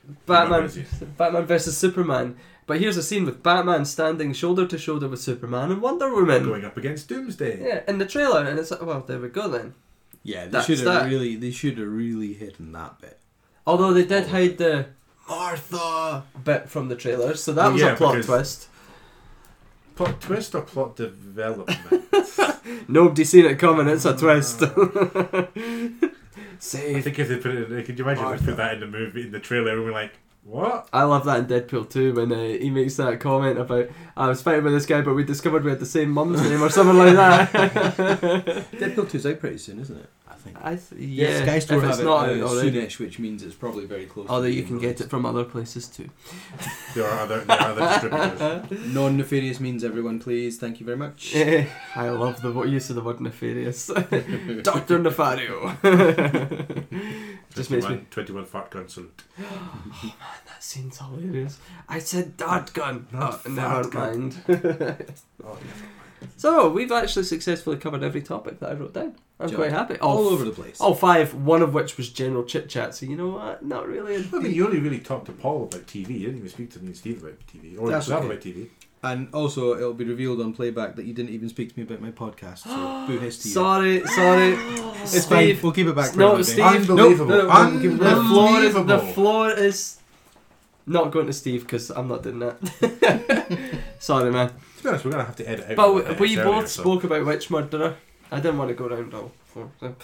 Batman, Remember, Batman versus Superman. But here's a scene with Batman standing shoulder to shoulder with Superman and Wonder Woman. Going up against Doomsday. Yeah, in the trailer, and it's like, well, there we go then. Yeah, they That's should that. have really, they should have really hidden that bit. Although they did Oh. hide the Martha. bit from the trailer, so that Well, was yeah, a plot because- twist. Plot twist or plot development? Nobody's seen it coming. It's a twist. I Save. think if they put it, in, could you imagine if they put that in the movie, in the trailer, and we're like, what? I love that in Deadpool two when uh, he makes that comment about I was fighting with this guy, but we discovered we had the same mum's name or something like that. Deadpool two's out pretty soon, isn't it? I think. I th- Yeah, yeah, Sky Store if it's have not it out uh, already. soonish, which means it's probably very close. Although to you being can get released. it from other places too. There are other, there are other distributors. Non-nefarious means everyone, please. Thank you very much. Eh, I love the wo- use of the word nefarious. Doctor Nefario. Just makes me. twenty-one, twenty-one fart gun salute. That scene's hilarious. I said dart gun. Not Oh, never fart gun. mind. Oh, So we've actually successfully covered every topic that I wrote down. I'm Job. quite happy. All All, over the place. all five. One of which was general chit chat. So you know what? Not really. A I mean, deep- you only really talked to Paul about T V. You didn't even speak to me and Steve about T V. Or That's yourself okay. about T V. And also, it'll be revealed on playback that you didn't even speak to me about my podcast. So, boo hiss to you. Sorry, sorry. It's fine. Steve. We'll keep it back. for No, another day. Steve. Unbelievable. No, no, no, the floor is the Unbelievable. floor is not going to Steve because I'm not doing that. Sorry, man. To be honest, we're going to have to edit out. But what we, it we is both earlier, so- spoke about Witch Murderer. I didn't want to go round all four. So.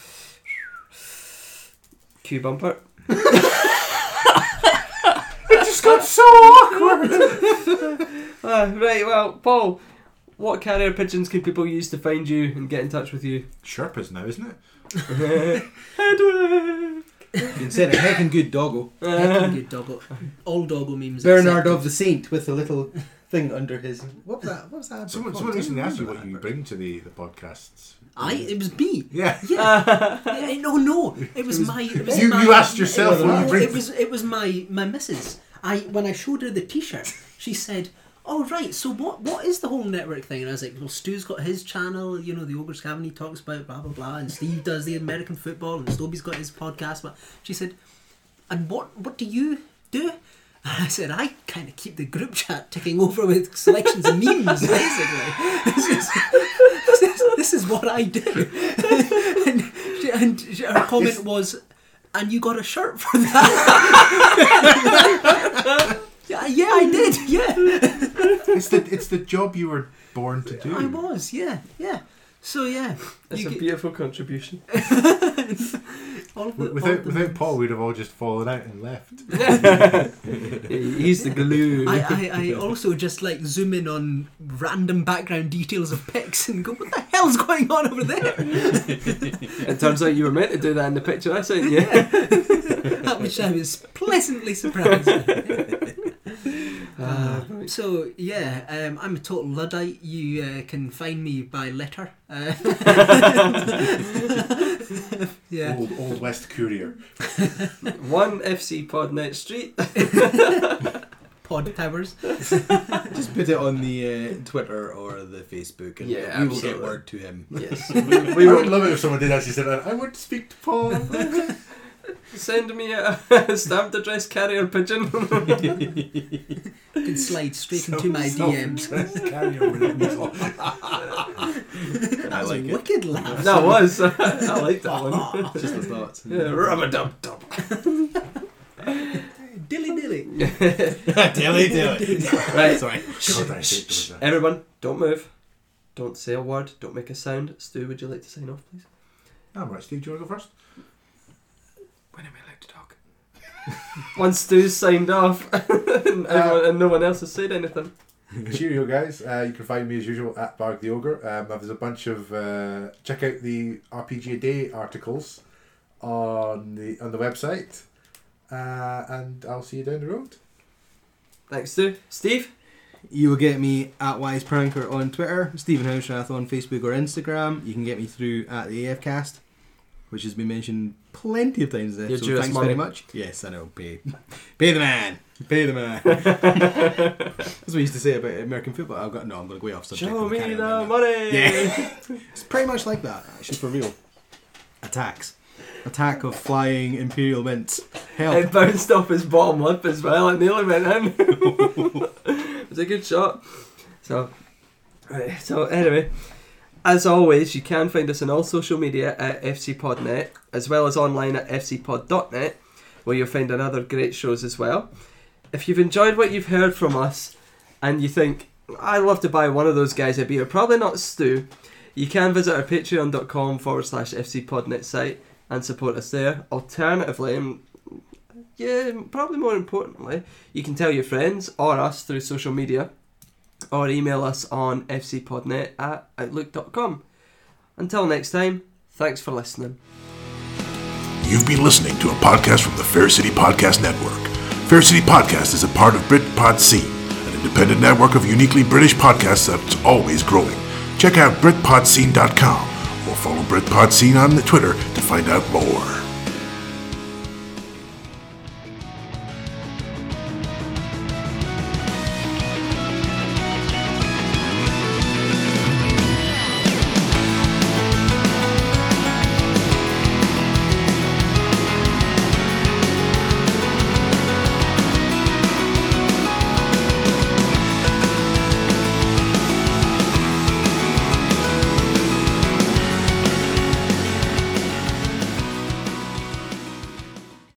Cue bumper. It just got so awkward. Ah, right, well, Paul, what carrier pigeons can people use to find you and get in touch with you? Sherpas now, isn't it? Edward! You can say a heckin' good doggo. Heckin' good doggo. All doggo memes. Bernard accepted. of the Saint with a little thing under his. What was that? What was that? Someone, called? someone I recently don't asked you what remember you that. bring to the, the podcasts. I. It was me. Yeah. Yeah. yeah no, no. It was my. It was You- my, you asked yourself It, what you bring. it was. It was my my missus. I when I showed her the T-shirt, she said, "Oh right, so what? What is the whole network thing?" And I was like, "Well, Stu's got his channel. You know, the Ogre's Cavern. He talks about blah blah blah, and Steve does the American football, and Stobie's got his podcast." But she said, "And what? What do you do?" And I said, I kind of keep the group chat ticking over with selections of memes, basically. This is, this is, this is what I do. and she, and she, her comment was, and you got a shirt for that? yeah, yeah, I did, yeah. It's the it's the job you were born to do. I was, yeah, yeah. So, yeah. It's you a get- beautiful contribution. all of the, all Without of the- without Paul, we'd have all just fallen out and left. He's the glue. I, I, I also just like zoom in on random background details of pics and go, what the hell's going on over there? It turns out you were meant to do that in the picture I sent you. At which I was pleasantly surprised. Ah, Uh, so yeah, um, I'm a total Luddite. You uh, can find me by letter. Uh, yeah, Old old West Courier. One F C Podnet Street. pod towers. Just put it on the uh, Twitter or the Facebook, and Yeah, we will get absolutely. word to him. Yes. We, We would will love it if someone did actually say that. I want to speak to Paul. send me a stamped address carrier pigeon. You can slide straight into my D Ms. I like it. Wicked laugh. That was. I like that one. Just the thoughts. Yeah, rub-a-dub dub. Dilly dilly. dilly dilly. Right. Sorry. God, I hate those. uh, Everyone, don't move. Don't say a word. Don't make a sound. Stu, would you like to sign off, please? I'm right, Steve. Do you want to go first? When am I allowed to talk? Once Stu's signed off and, everyone, and no one else has said anything. Cheerio, guys. Uh, you can find me as usual at Barg the Ogre. Um, there's a bunch of uh, check out the R P G a Day articles on the on the website, uh, and I'll see you down the road. Thanks, Stu. Steve? You will get me at WisePranker on Twitter, Stephen Houserath on Facebook or Instagram. You can get me through at the AFcast, which has been mentioned plenty of times there. You're So due us thanks money. very much. Yes, I know. Pay, pay the man. Pay the man. That's what we used to say about American football. I've got no. I'm going to go way off subject. Show I me can't the remember. money! Yeah. It's pretty much like that, actually, for real. Attacks. Attack of flying imperial mints. Help. It bounced off his bottom lip as well. It nearly went in. It was a good shot. So, right, so anyway, as always, you can find us on all social media at F C Pod dot net, as well as online at F C pod dot net, where you'll find another great shows as well. If you've enjoyed what you've heard from us, and you think, I'd love to buy one of those guys a beer, probably not Stu, you can visit our patreon.com forward slash fcpodnet site and support us there. Alternatively, and yeah, probably more importantly, you can tell your friends or us through social media, or email us on fcpodnet at outlook dot com. Until next time, thanks for listening. You've been listening to a podcast from the Fair City Podcast Network. Fair City Podcast is a part of BritPod Scene, an independent network of uniquely British podcasts that's always growing. Check out brit pod scene dot com or follow BritPod Scene on Twitter to find out more.